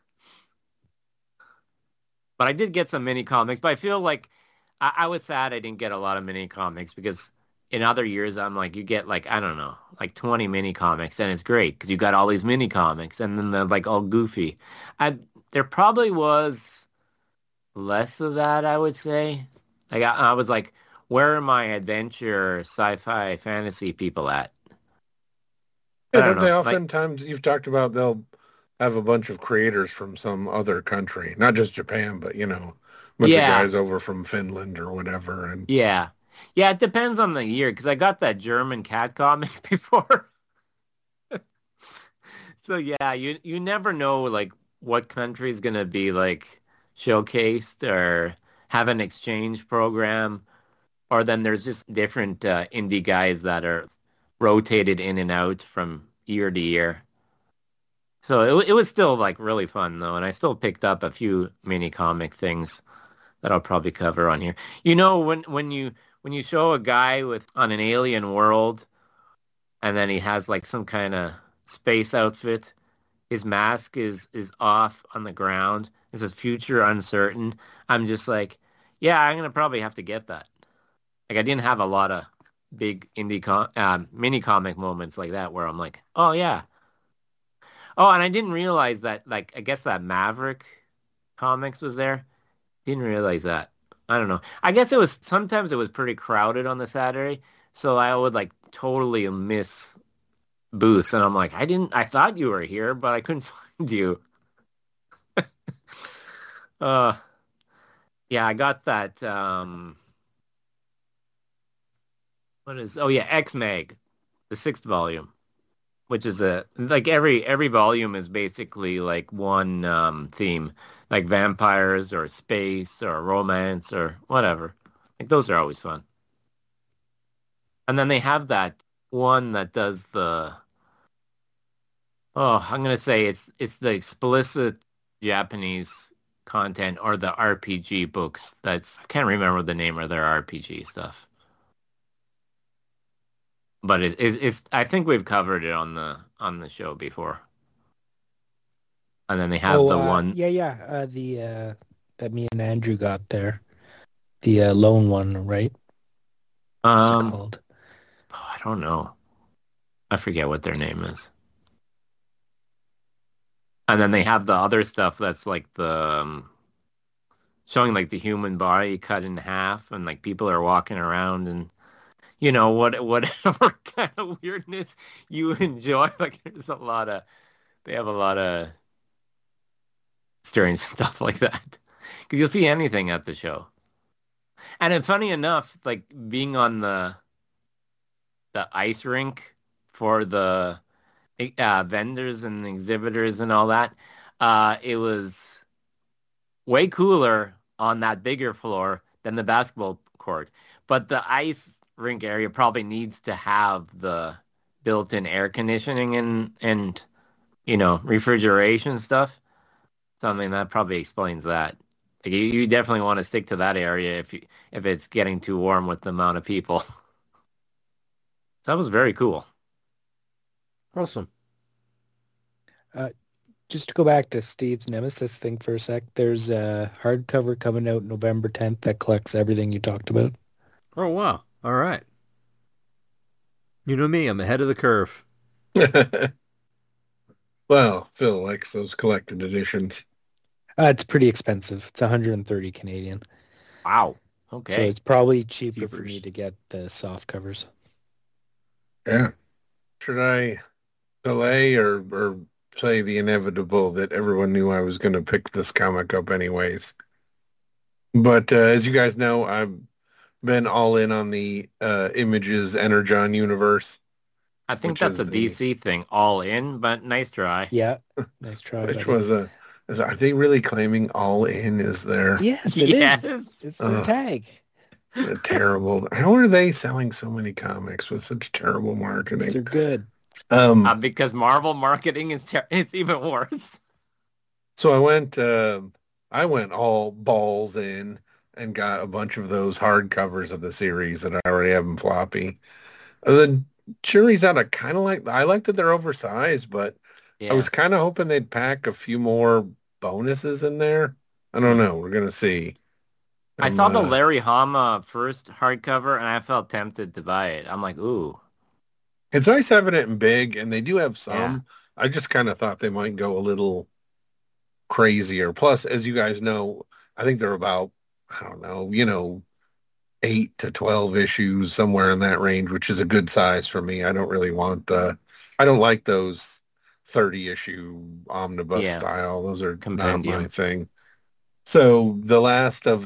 S4: I did get some mini comics, but I feel like I was sad I didn't get a lot of mini comics, because in other years I'm like, you get like, I don't know, like 20 mini comics, and it's great because you got all these mini comics, and then they're like all goofy. There probably was less of that, I would say. Like I was like, where are my adventure, sci-fi, fantasy people at?
S2: Yeah, don't they oftentimes, you've talked about they'll have a bunch of creators from some other country, not just Japan, but, a bunch of guys over from Finland or whatever. And
S4: yeah, it depends on the year, because I got that German cat comic before. So yeah, you never know like what country is going to be like showcased or have an exchange program. Or then there's just different indie guys that are rotated in and out from year to year. So it was still like really fun though, and I still picked up a few mini comic things that I'll probably cover on here. When you show a guy on an alien world, and then he has like some kind of space outfit, his mask is off on the ground. It says future uncertain. I'm just like, yeah, I'm gonna probably have to get that. Like I didn't have a lot of big indie mini comic moments like that where I'm like, oh yeah. Oh, and I didn't realize that, like, I guess that Maverick Comics was there. Didn't realize that. I don't know. I guess sometimes it was pretty crowded on the Saturday, so I would like totally miss booths, and I'm like, I thought you were here, but I couldn't find you. Yeah, I got that. X-Mag, the 6th volume, which is every volume is basically like one theme, like vampires or space or romance or whatever. Like those are always fun. And then they have that one that does I'm gonna say it's the explicit Japanese content or the RPG books. I can't remember the name of their RPG stuff. But it's I think we've covered it on the show before. And then they have the one.
S3: That me and Andrew got there, the lone one, right? What's it called?
S4: I don't know. I forget what their name is. And then they have the other stuff that's like the showing like the human body cut in half, and like people are walking around and whatever kind of weirdness you enjoy. Like they have a lot of strange stuff like that. Because you'll see anything at the show. And then funny enough, like being on the ice rink for the vendors and exhibitors and all that, it was way cooler on that bigger floor than the basketball court. But the ice rink area probably needs to have the built-in air conditioning and refrigeration stuff. Something that probably explains that. Like you definitely want to stick to that area if it's getting too warm with the amount of people. That was very cool.
S5: Awesome.
S3: Just to go back to Steve's Nemesis thing for a sec, there's a hardcover coming out November 10th that collects everything you talked about.
S5: Oh, wow. All right. You know me, I'm ahead of the curve.
S2: Well, Phil likes those collected editions.
S3: It's pretty expensive. It's 130 Canadian.
S4: Wow. Okay.
S3: So it's probably cheaper for me to get the soft covers.
S2: Yeah. Should I delay or say the inevitable that everyone knew I was going to pick this comic up anyways? But as you guys know, I've been all in on the Images Energon universe.
S4: I think that's a DC thing, all in, but nice try.
S3: Yeah, nice try.
S2: Which was are they really claiming all in is their...
S3: Yes, it is. It's their tag.
S2: Terrible. How are they selling so many comics with such terrible marketing?
S3: They're good.
S4: Because Marvel marketing is even worse.
S2: So I went all balls in and got a bunch of those hardcovers of the series that I already have in floppy. The jury's out. I like that they're oversized, but yeah. I was kind of hoping they'd pack a few more bonuses in there. I don't know. We're gonna see.
S4: I saw the Larry Hama first hardcover, and I felt tempted to buy it. I'm like, ooh.
S2: It's nice having it in big, and they do have some.
S4: Yeah.
S2: I just kind of thought they might go a little crazier. Plus, as you guys know, I think they're about, 8 to 12 issues, somewhere in that range, which is a good size for me. I don't really want I don't like those 30-issue omnibus style. Those are not my thing. So the last of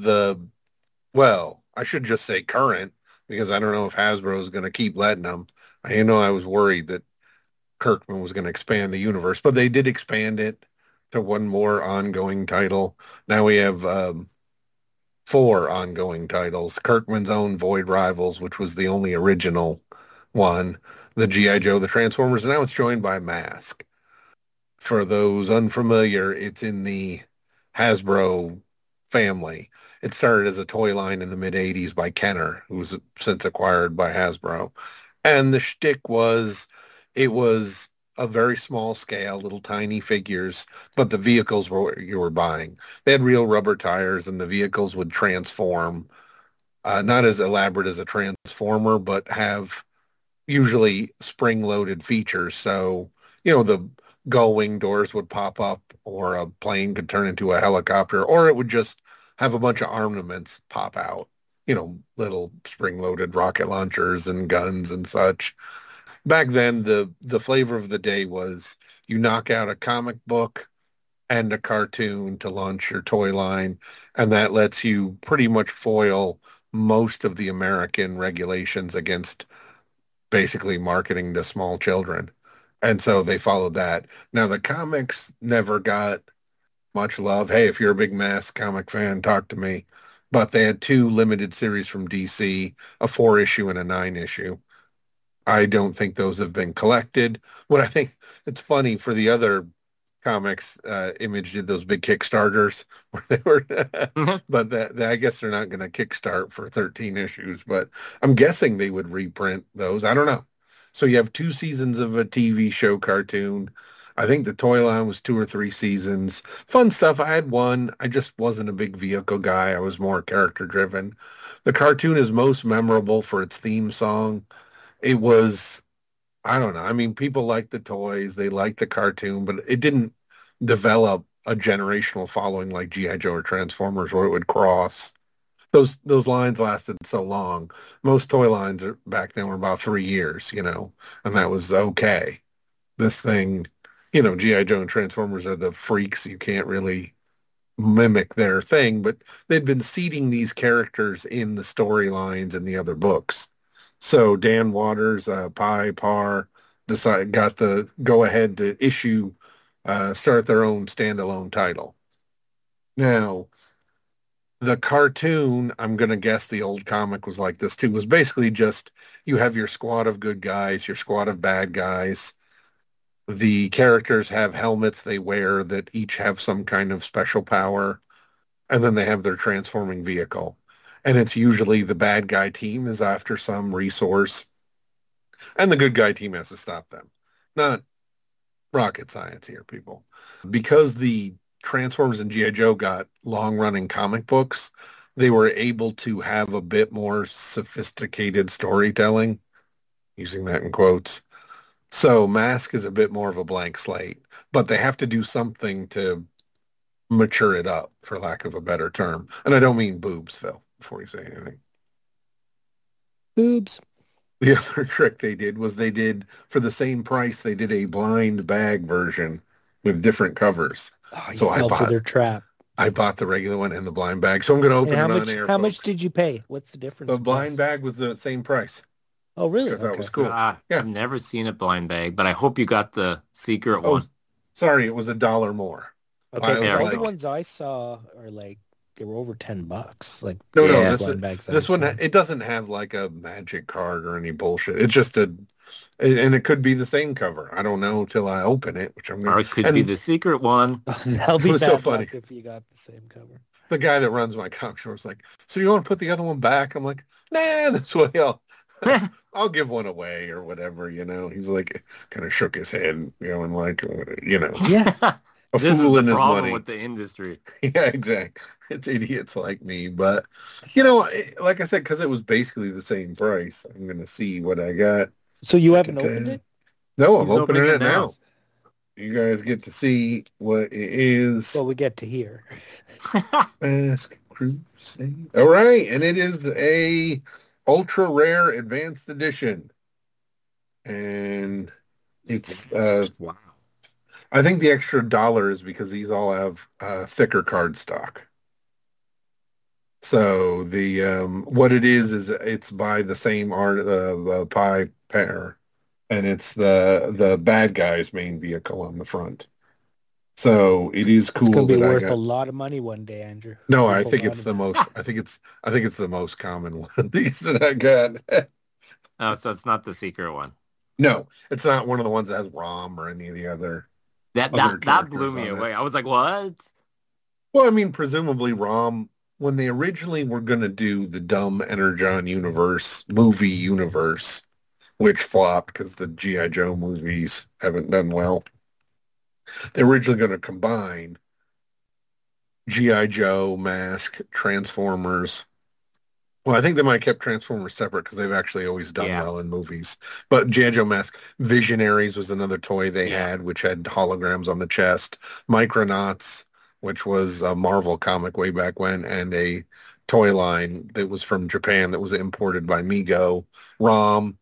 S2: I should just say current, because I don't know if Hasbro is going to keep letting them. I was worried that Kirkman was going to expand the universe, but they did expand it to one more ongoing title. Now we have 4 ongoing titles. Kirkman's own Void Rivals, which was the only original one, the G.I. Joe, the Transformers, and now it's joined by Mask. For those unfamiliar, it's in the Hasbro family. It started as a toy line in the mid-'80s by Kenner, who was since acquired by Hasbro. And the shtick was, it was a very small scale, little tiny figures, but the vehicles were what you were buying. They had real rubber tires, and the vehicles would transform, not as elaborate as a Transformer, but have usually spring-loaded features. So, the gull-wing doors would pop up, or a plane could turn into a helicopter, or it would just have a bunch of armaments pop out, little spring-loaded rocket launchers and guns and such. back then the flavor of the day was you knock out a comic book and a cartoon to launch your toy line, and that lets you pretty much foil most of the American regulations against basically marketing to small children. And so they followed that. Now the comics never got much love. Hey, if you're a big Mask comic fan, talk to me. But they had 2 limited series from DC, a 4-issue and a 9-issue. I don't think those have been collected. What I think it's funny for the other comics, Image did those big Kickstarters where they were, but I guess they're not going to kickstart for 13 issues, but I'm guessing they would reprint those. I don't know. So you have 2 seasons of a TV show cartoon. I think the toy line was 2 or 3 seasons. Fun stuff. I had one. I just wasn't a big vehicle guy. I was more character driven. The cartoon is most memorable for its theme song. It was, I don't know. I mean, people liked the toys. They liked the cartoon, but it didn't develop a generational following like G.I. Joe or Transformers where it would cross. Those lines lasted so long. Most toy lines back then were about 3 years, and that was okay. This thing, G.I. Joe and Transformers are the freaks. You can't really mimic their thing, but they'd been seeding these characters in the storylines in the other books. So Dan Waters, Par, got the go-ahead to start their own standalone title. Now, the cartoon, I'm going to guess the old comic was like this too, was basically just you have your squad of good guys, your squad of bad guys. The characters have helmets they wear that each have some kind of special power, and then they have their transforming vehicle. And it's usually the bad guy team is after some resource, and the good guy team has to stop them. Not rocket science here, people. Because the Transformers and G.I. Joe got long-running comic books, they were able to have a bit more sophisticated storytelling, using that in quotes. So Mask is a bit more of a blank slate, but they have to do something to mature it up, for lack of a better term. And I don't mean boobs, Phil, before you say anything.
S3: Boobs.
S2: The other trick they did was for the same price, they did a blind bag version with different covers.
S3: Oh, you
S2: so
S3: fell for their trap.
S2: I bought the regular one and the blind bag. So I'm going to open it on air.
S3: How much did you pay? What's the difference?
S2: The blind bag was the same price.
S3: Oh, really?
S2: Which I thought was cool.
S4: Yeah. I've never seen a blind bag, but I hope you got the secret one.
S2: Sorry, it was $1 more.
S3: Okay, all the ones I saw are like, they were over $10. Like,
S2: no,
S3: blind bags
S2: this one, it doesn't have like a magic card or any bullshit. It's just and it could be the same cover. I don't know till I open it, which I'm going to.
S4: Or it could be the secret one.
S3: That'll be
S2: so funny
S3: if you got the same cover.
S2: The guy that runs my comic store was like, so you want to put the other one back? I'm like, nah, that's what I'll give one away or whatever, He's like, kind of shook his head, and like,
S3: Yeah.
S2: A
S4: this
S2: fool
S4: is
S2: in
S4: the
S2: his
S4: problem
S2: money.
S4: with the industry.
S2: Yeah, exactly. It's idiots like me. But, like I said, because it was basically the same price, I'm going to see what I got.
S3: So you haven't opened it?
S2: No, I'm opening it now. You guys get to see what it is.
S3: Well, we get to hear.
S2: Mask Crusade. All right, and it is a ultra rare advanced edition. And it's
S5: wow.
S2: I think the extra $1 is because these all have thicker cardstock. So the what it is it's by the same art Pie pair, and it's the bad guy's main vehicle on the front. So it is cool.
S3: It's gonna be worth a lot of money one day, Andrew.
S2: No, I think it's the most. I think it's the most common one of these that I got.
S4: Oh, so it's not the secret one.
S2: No, it's not one of the ones that has ROM or any of the other.
S4: That blew me away. I was like, what?
S2: Well, I mean, presumably ROM, when they originally were going to do the dumb Energon movie universe, which flopped because the G.I. Joe movies haven't done well, they were originally going to combine G.I. Joe, Mask, Transformers. Well, I think they might have kept Transformers separate because they've actually always done well in movies. But G.I. Joe Mask, Visionaries was another toy they had, which had holograms on the chest. Micronauts, which was a Marvel comic way back when, and a toy line that was from Japan that was imported by Mego. ROM,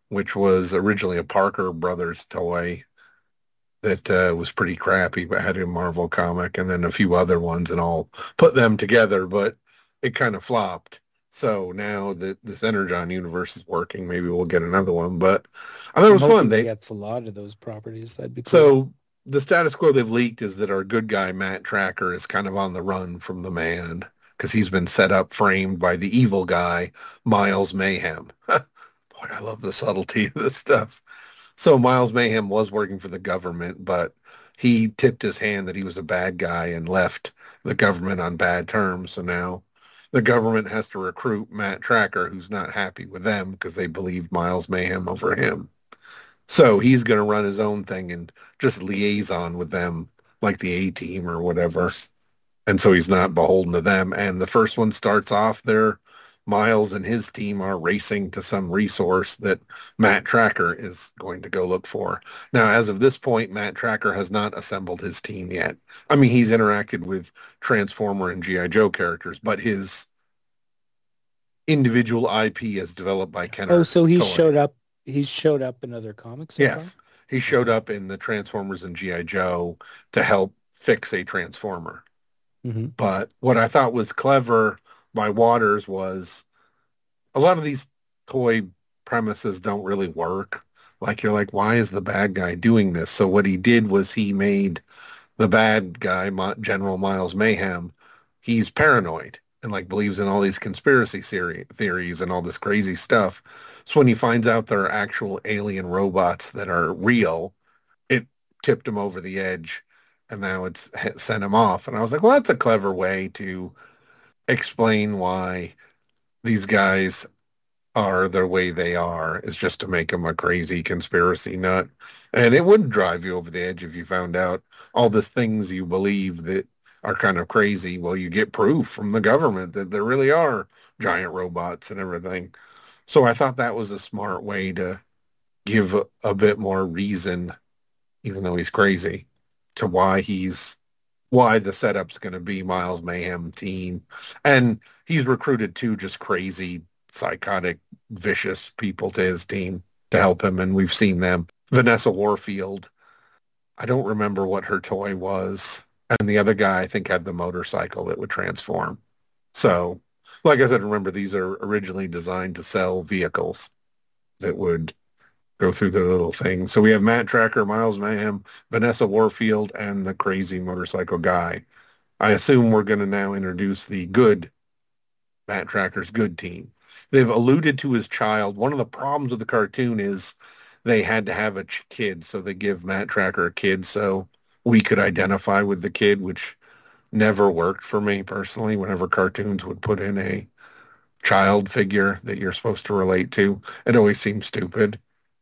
S2: which was originally a Parker Brothers toy that was pretty crappy, but had a Marvel comic, and then a few other ones, and all put them together, but it kind of flopped. So now that this Energon universe is working, maybe we'll get another one. But I thought it was fun.
S3: They gets a lot of those properties. That'd be cool.
S2: So the status quo they've leaked is that our good guy Matt Tracker is kind of on the run from the man because he's been set up, framed by the evil guy Miles Mayhem. Boy, I love the subtlety of this stuff. So Miles Mayhem was working for the government, but he tipped his hand that he was a bad guy and left the government on bad terms. So now the government has to recruit Matt Tracker, who's not happy with them because they believe Miles Mayhem over him. So he's going to run his own thing and just liaison with them like the A-Team or whatever. And so he's not beholden to them. And the first one starts off there. Miles and his team are racing to some resource that Matt Tracker is going to go look for. Now, as of this point, Matt Tracker has not assembled his team yet. I mean, he's interacted with Transformer and G.I. Joe characters, but his individual IP is developed by Kenner.
S3: Oh, so he
S2: Toy.
S3: showed up. He's showed up in other comics.
S2: Yes, he showed up in the Transformers and G.I. Joe to help fix a Transformer.
S3: Mm-hmm.
S2: But what I thought was clever by Waters was a lot of these toy premises don't really work. Like, you're like, why is the bad guy doing this? So what he did was he made the bad guy, General Miles Mayhem, he's paranoid and like believes in all these conspiracy theories and all this crazy stuff. So when he finds out there are actual alien robots that are real, it tipped him over the edge, and now it's sent him off. And I was like, well, that's a clever way to explain why these guys are the way they are, is just to make them a crazy conspiracy nut. And it would drive you over the edge if you found out all these things you believe that are kind of crazy. Well, you get proof from the government that there really are giant robots and everything. So I thought that was a smart way to give a bit more reason, even though he's crazy, to why the setup's going to be Miles Mayhem team. And he's recruited two just crazy, psychotic, vicious people to his team to help him. And we've seen them. Vanessa Warfield, I don't remember what her toy was. And the other guy, I think, had the motorcycle that would transform. So, like I said, remember, these are originally designed to sell vehicles that would go through their little thing. So we have Matt Tracker, Miles Mayhem, Vanessa Warfield, and the crazy motorcycle guy. I assume we're going to now introduce the good Matt Tracker's good team. They've alluded to his child. One of the problems with the cartoon is they had to have a kid, so they give Matt Tracker a kid so we could identify with the kid, which never worked for me personally. Whenever cartoons would put in a child figure that you're supposed to relate to, it always seems stupid.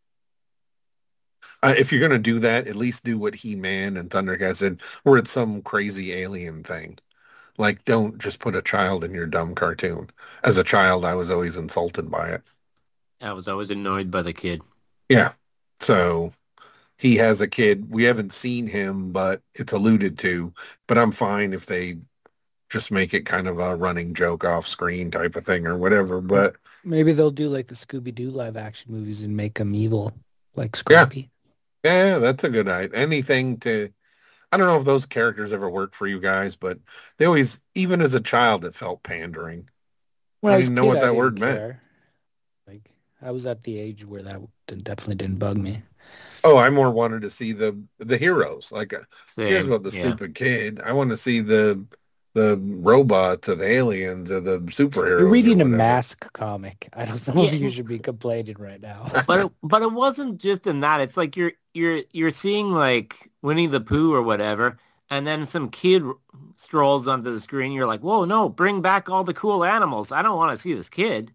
S2: If you're going to do that, at least do what He-Man and Thundercats did, where it's some crazy alien thing. Like, don't just put a child in your dumb cartoon. As a child, I was always insulted by it.
S4: I was always annoyed by the kid.
S2: Yeah. So he has a kid. We haven't seen him, but it's alluded to. But I'm fine if they just make it kind of a running joke off screen type of thing or whatever. But
S3: maybe they'll do like the Scooby-Doo live action movies and make them evil, like Scrappy.
S2: Yeah, that's a good idea. Anything to... I don't know if those characters ever worked for you guys, but they always, even as a child, it felt pandering.
S3: When
S2: I didn't know what that word
S3: care.
S2: meant.
S3: Like, I was at the age where that definitely didn't bug me.
S2: Oh, I more wanted to see the heroes. Like, here's what the
S4: yeah.
S2: stupid kid. I want to see the robots or the aliens or the superheroes.
S3: You're reading
S2: or
S3: a
S2: whatever.
S3: Mask comic. I don't know if
S4: Yeah.
S3: you should be complaining right now.
S4: But it wasn't just in that. It's like you're seeing like Winnie the Pooh or whatever, and then some kid strolls onto the screen. You're like, whoa, no, bring back all the cool animals. I don't want to see this kid.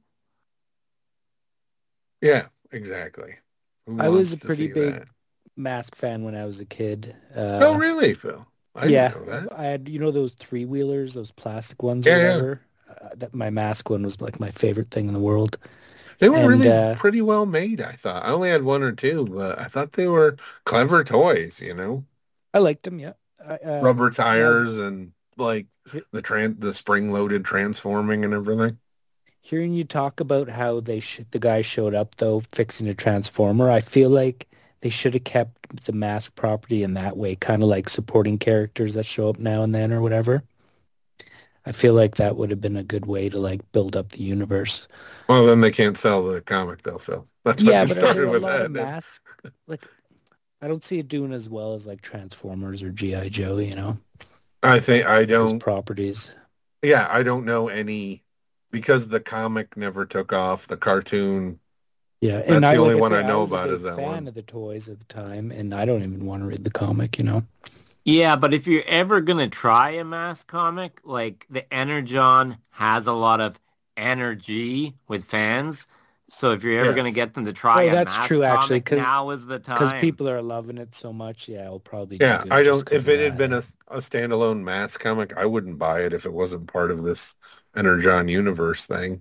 S2: Yeah, exactly. Who
S3: I was
S2: wants
S3: a
S2: to
S3: pretty
S2: see
S3: big
S2: that?
S3: Mask fan when I was a kid.
S2: Oh, really, Phil? I
S3: Yeah,
S2: didn't know that.
S3: I had, those three-wheelers, those plastic ones
S2: Yeah,
S3: or
S2: yeah.
S3: whatever. My Mask one was like my favorite thing in the world.
S2: They were
S3: And,
S2: really pretty well made, I thought. I only had one or two, but I thought they were clever toys,
S3: I liked them, yeah.
S2: Rubber tires and like the spring-loaded transforming and everything.
S3: hearing you talk about how the guy showed up though fixing a transformer, I feel like they should have kept the Mask property in that way, kind of like supporting characters that show up now and then or whatever. I feel like that would have been a good way to like build up the universe.
S2: Well, then they can't sell the comic, though, Phil. That's
S3: Yeah,
S2: what
S3: but
S2: you
S3: are there
S2: started
S3: a
S2: with
S3: lot of
S2: that.
S3: Mask? Like, I don't see it doing as well as like Transformers or G.I. Joe, you know,
S2: I
S3: those
S2: don't.
S3: properties.
S2: Yeah, I don't know any because the comic never took off. The cartoon.
S3: Yeah,
S2: That's
S3: and
S2: the
S3: I
S2: only
S3: like I
S2: one
S3: say,
S2: I know
S3: was a
S2: about
S3: big
S2: is that
S3: fan
S2: one.
S3: of the toys at the time, and I don't even want to read the comic, you know.
S4: Yeah, but if you're ever going to try a Mask comic, like the Energon has a lot of energy with fans. So if you're ever going to
S2: Yes.
S4: get them to try
S3: Oh,
S4: a
S3: that's
S4: Mask
S3: true, actually,
S4: comic, now is the
S3: because
S4: time.
S3: people are loving it so much. Yeah, it'll probably do
S2: Yeah,
S3: good.
S2: I
S3: just
S2: don't.
S3: 'cause
S2: If
S3: of
S2: it had
S3: that,
S2: been
S3: yeah.
S2: a standalone Mask comic, I wouldn't buy it if it wasn't part of this Energon universe thing.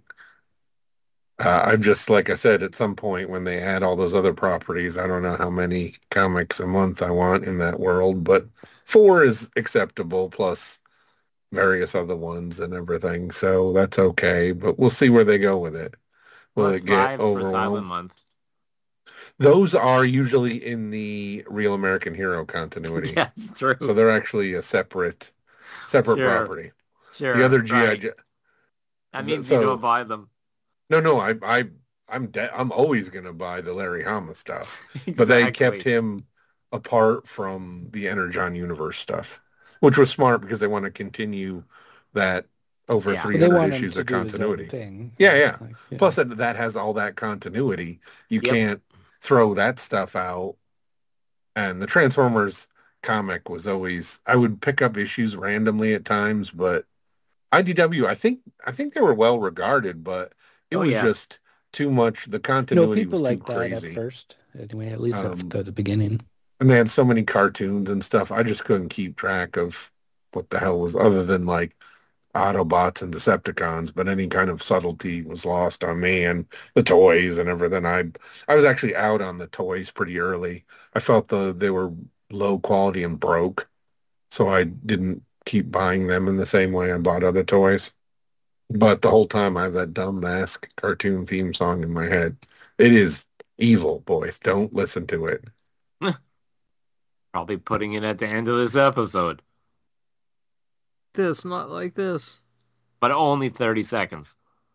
S2: I'm just like I said, at some point when they add all those other properties, I don't know how many comics a month I want in that world, but 4 is acceptable plus various other ones and everything, so that's okay. But we'll see where they go with it. Will
S4: Plus
S2: it get
S4: 5 for Silent
S2: overwhelmed?
S4: Month.
S2: Those are usually in the Real American Hero continuity,
S4: Yeah, it's true.
S2: so they're actually a separate
S4: Sure.
S2: property.
S4: Sure.
S2: The other GI
S4: right.
S2: Joe.
S4: That means
S2: so-
S4: you don't buy them.
S2: No, I'm always gonna buy the Larry Hama stuff. But they kept him apart from the Energon universe stuff, which was smart because they want to continue that over
S4: Yeah.
S3: But they
S2: 300
S3: want him
S2: issues
S3: to
S2: of
S3: do his own
S2: continuity.
S3: thing.
S2: Yeah.
S3: Like, yeah.
S2: Plus, that has all that continuity. You
S4: Yep.
S2: can't throw that stuff out. And the Transformers comic was always, I would pick up issues randomly at times, but IDW, I think they were well regarded, but it was just too much. The continuity
S3: people
S2: was too
S3: like that at
S2: crazy.
S3: first. Anyway, at least at the
S2: Um,
S3: beginning.
S2: And they had so many cartoons and stuff. I just couldn't keep track of what the hell was other than like Autobots and Decepticons, but any kind of subtlety was lost on me and the toys and everything. I was actually out on the toys pretty early. I felt they were low quality and broke, so I didn't keep buying them in the same way I bought other toys. But the whole time I have that dumb Mask cartoon theme song in my head. It is evil, boys. Don't listen to it.
S4: Probably putting it at the end of this episode,
S5: This, not like this.
S4: but only 30 seconds.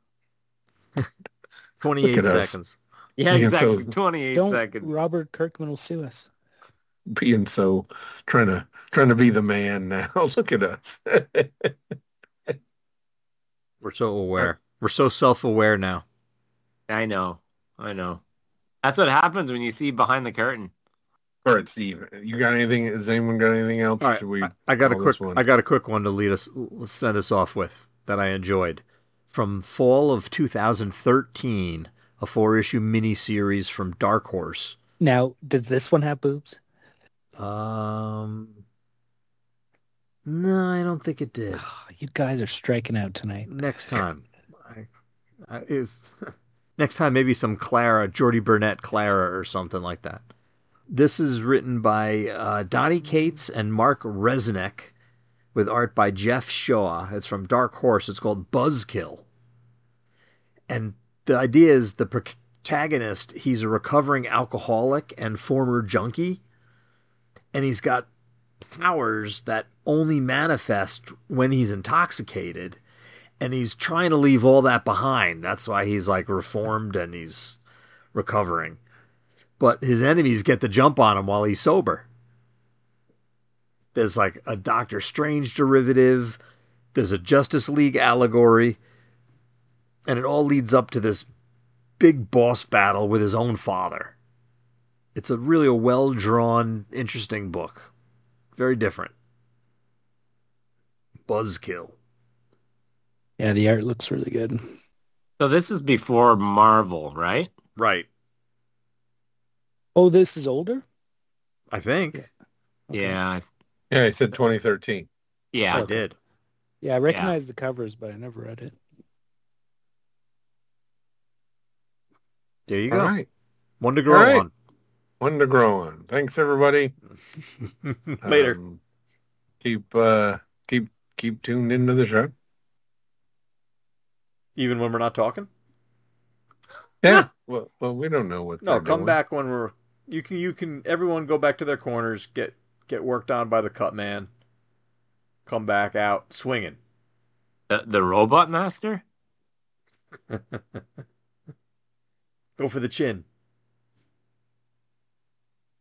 S5: 28
S2: Look at us.
S5: seconds.
S4: Yeah,
S2: Being
S4: exactly.
S2: so-
S4: 28
S3: Don't
S4: seconds.
S3: Robert Kirkman will sue us.
S2: Being so trying to be the man now. Look at us.
S5: We're so aware. We're so self-aware now.
S4: I know. That's what happens when you see behind the curtain.
S2: All right, Steve. You got anything? Has anyone got anything else?
S5: All right,
S2: Should we
S5: I got a
S2: call this
S5: quick.
S2: one?
S5: I got a quick one to send us off with that I enjoyed from fall of 2013, a 4-issue miniseries from Dark Horse.
S3: Now, did this one have boobs?
S5: No, I don't think it did.
S3: Oh, you guys are striking out tonight.
S5: Next time, next time maybe some Jordy Burnett Clara or something like that. This is written by Donnie Cates and Mark Resnick, with art by Jeff Shaw. It's from Dark Horse. It's called Buzzkill. And the idea is the protagonist, he's a recovering alcoholic and former junkie, and he's got powers that only manifest when he's intoxicated, and he's trying to leave all that behind. That's why he's like reformed and he's recovering. But his enemies get the jump on him while he's sober. There's like a Doctor Strange derivative, there's a Justice League allegory, and it all leads up to this big boss battle with his own father. It's really a well-drawn, interesting book. Very different. Buzzkill.
S3: Yeah, the art looks really good.
S4: So this is before Marvel, right?
S5: Right.
S3: Oh, this is older?
S5: I think.
S3: Yeah. Okay.
S4: Yeah.
S2: Yeah, he said 2013.
S4: Yeah.
S5: I did.
S3: Yeah, I recognize the covers, but I never read it.
S5: There you
S2: All
S5: go.
S2: right.
S5: One to grow
S2: All right.
S5: on.
S2: One to grow on. Thanks, everybody.
S5: Later.
S2: Keep tuned into the show.
S5: Even when we're not talking?
S2: Yeah. Well, we don't know what
S5: No,
S2: they're
S5: come
S2: doing.
S5: back when we're... You can. Everyone go back to their corners, get worked on by the cut man. Come back out swinging.
S4: The robot master?
S5: Go for the chin.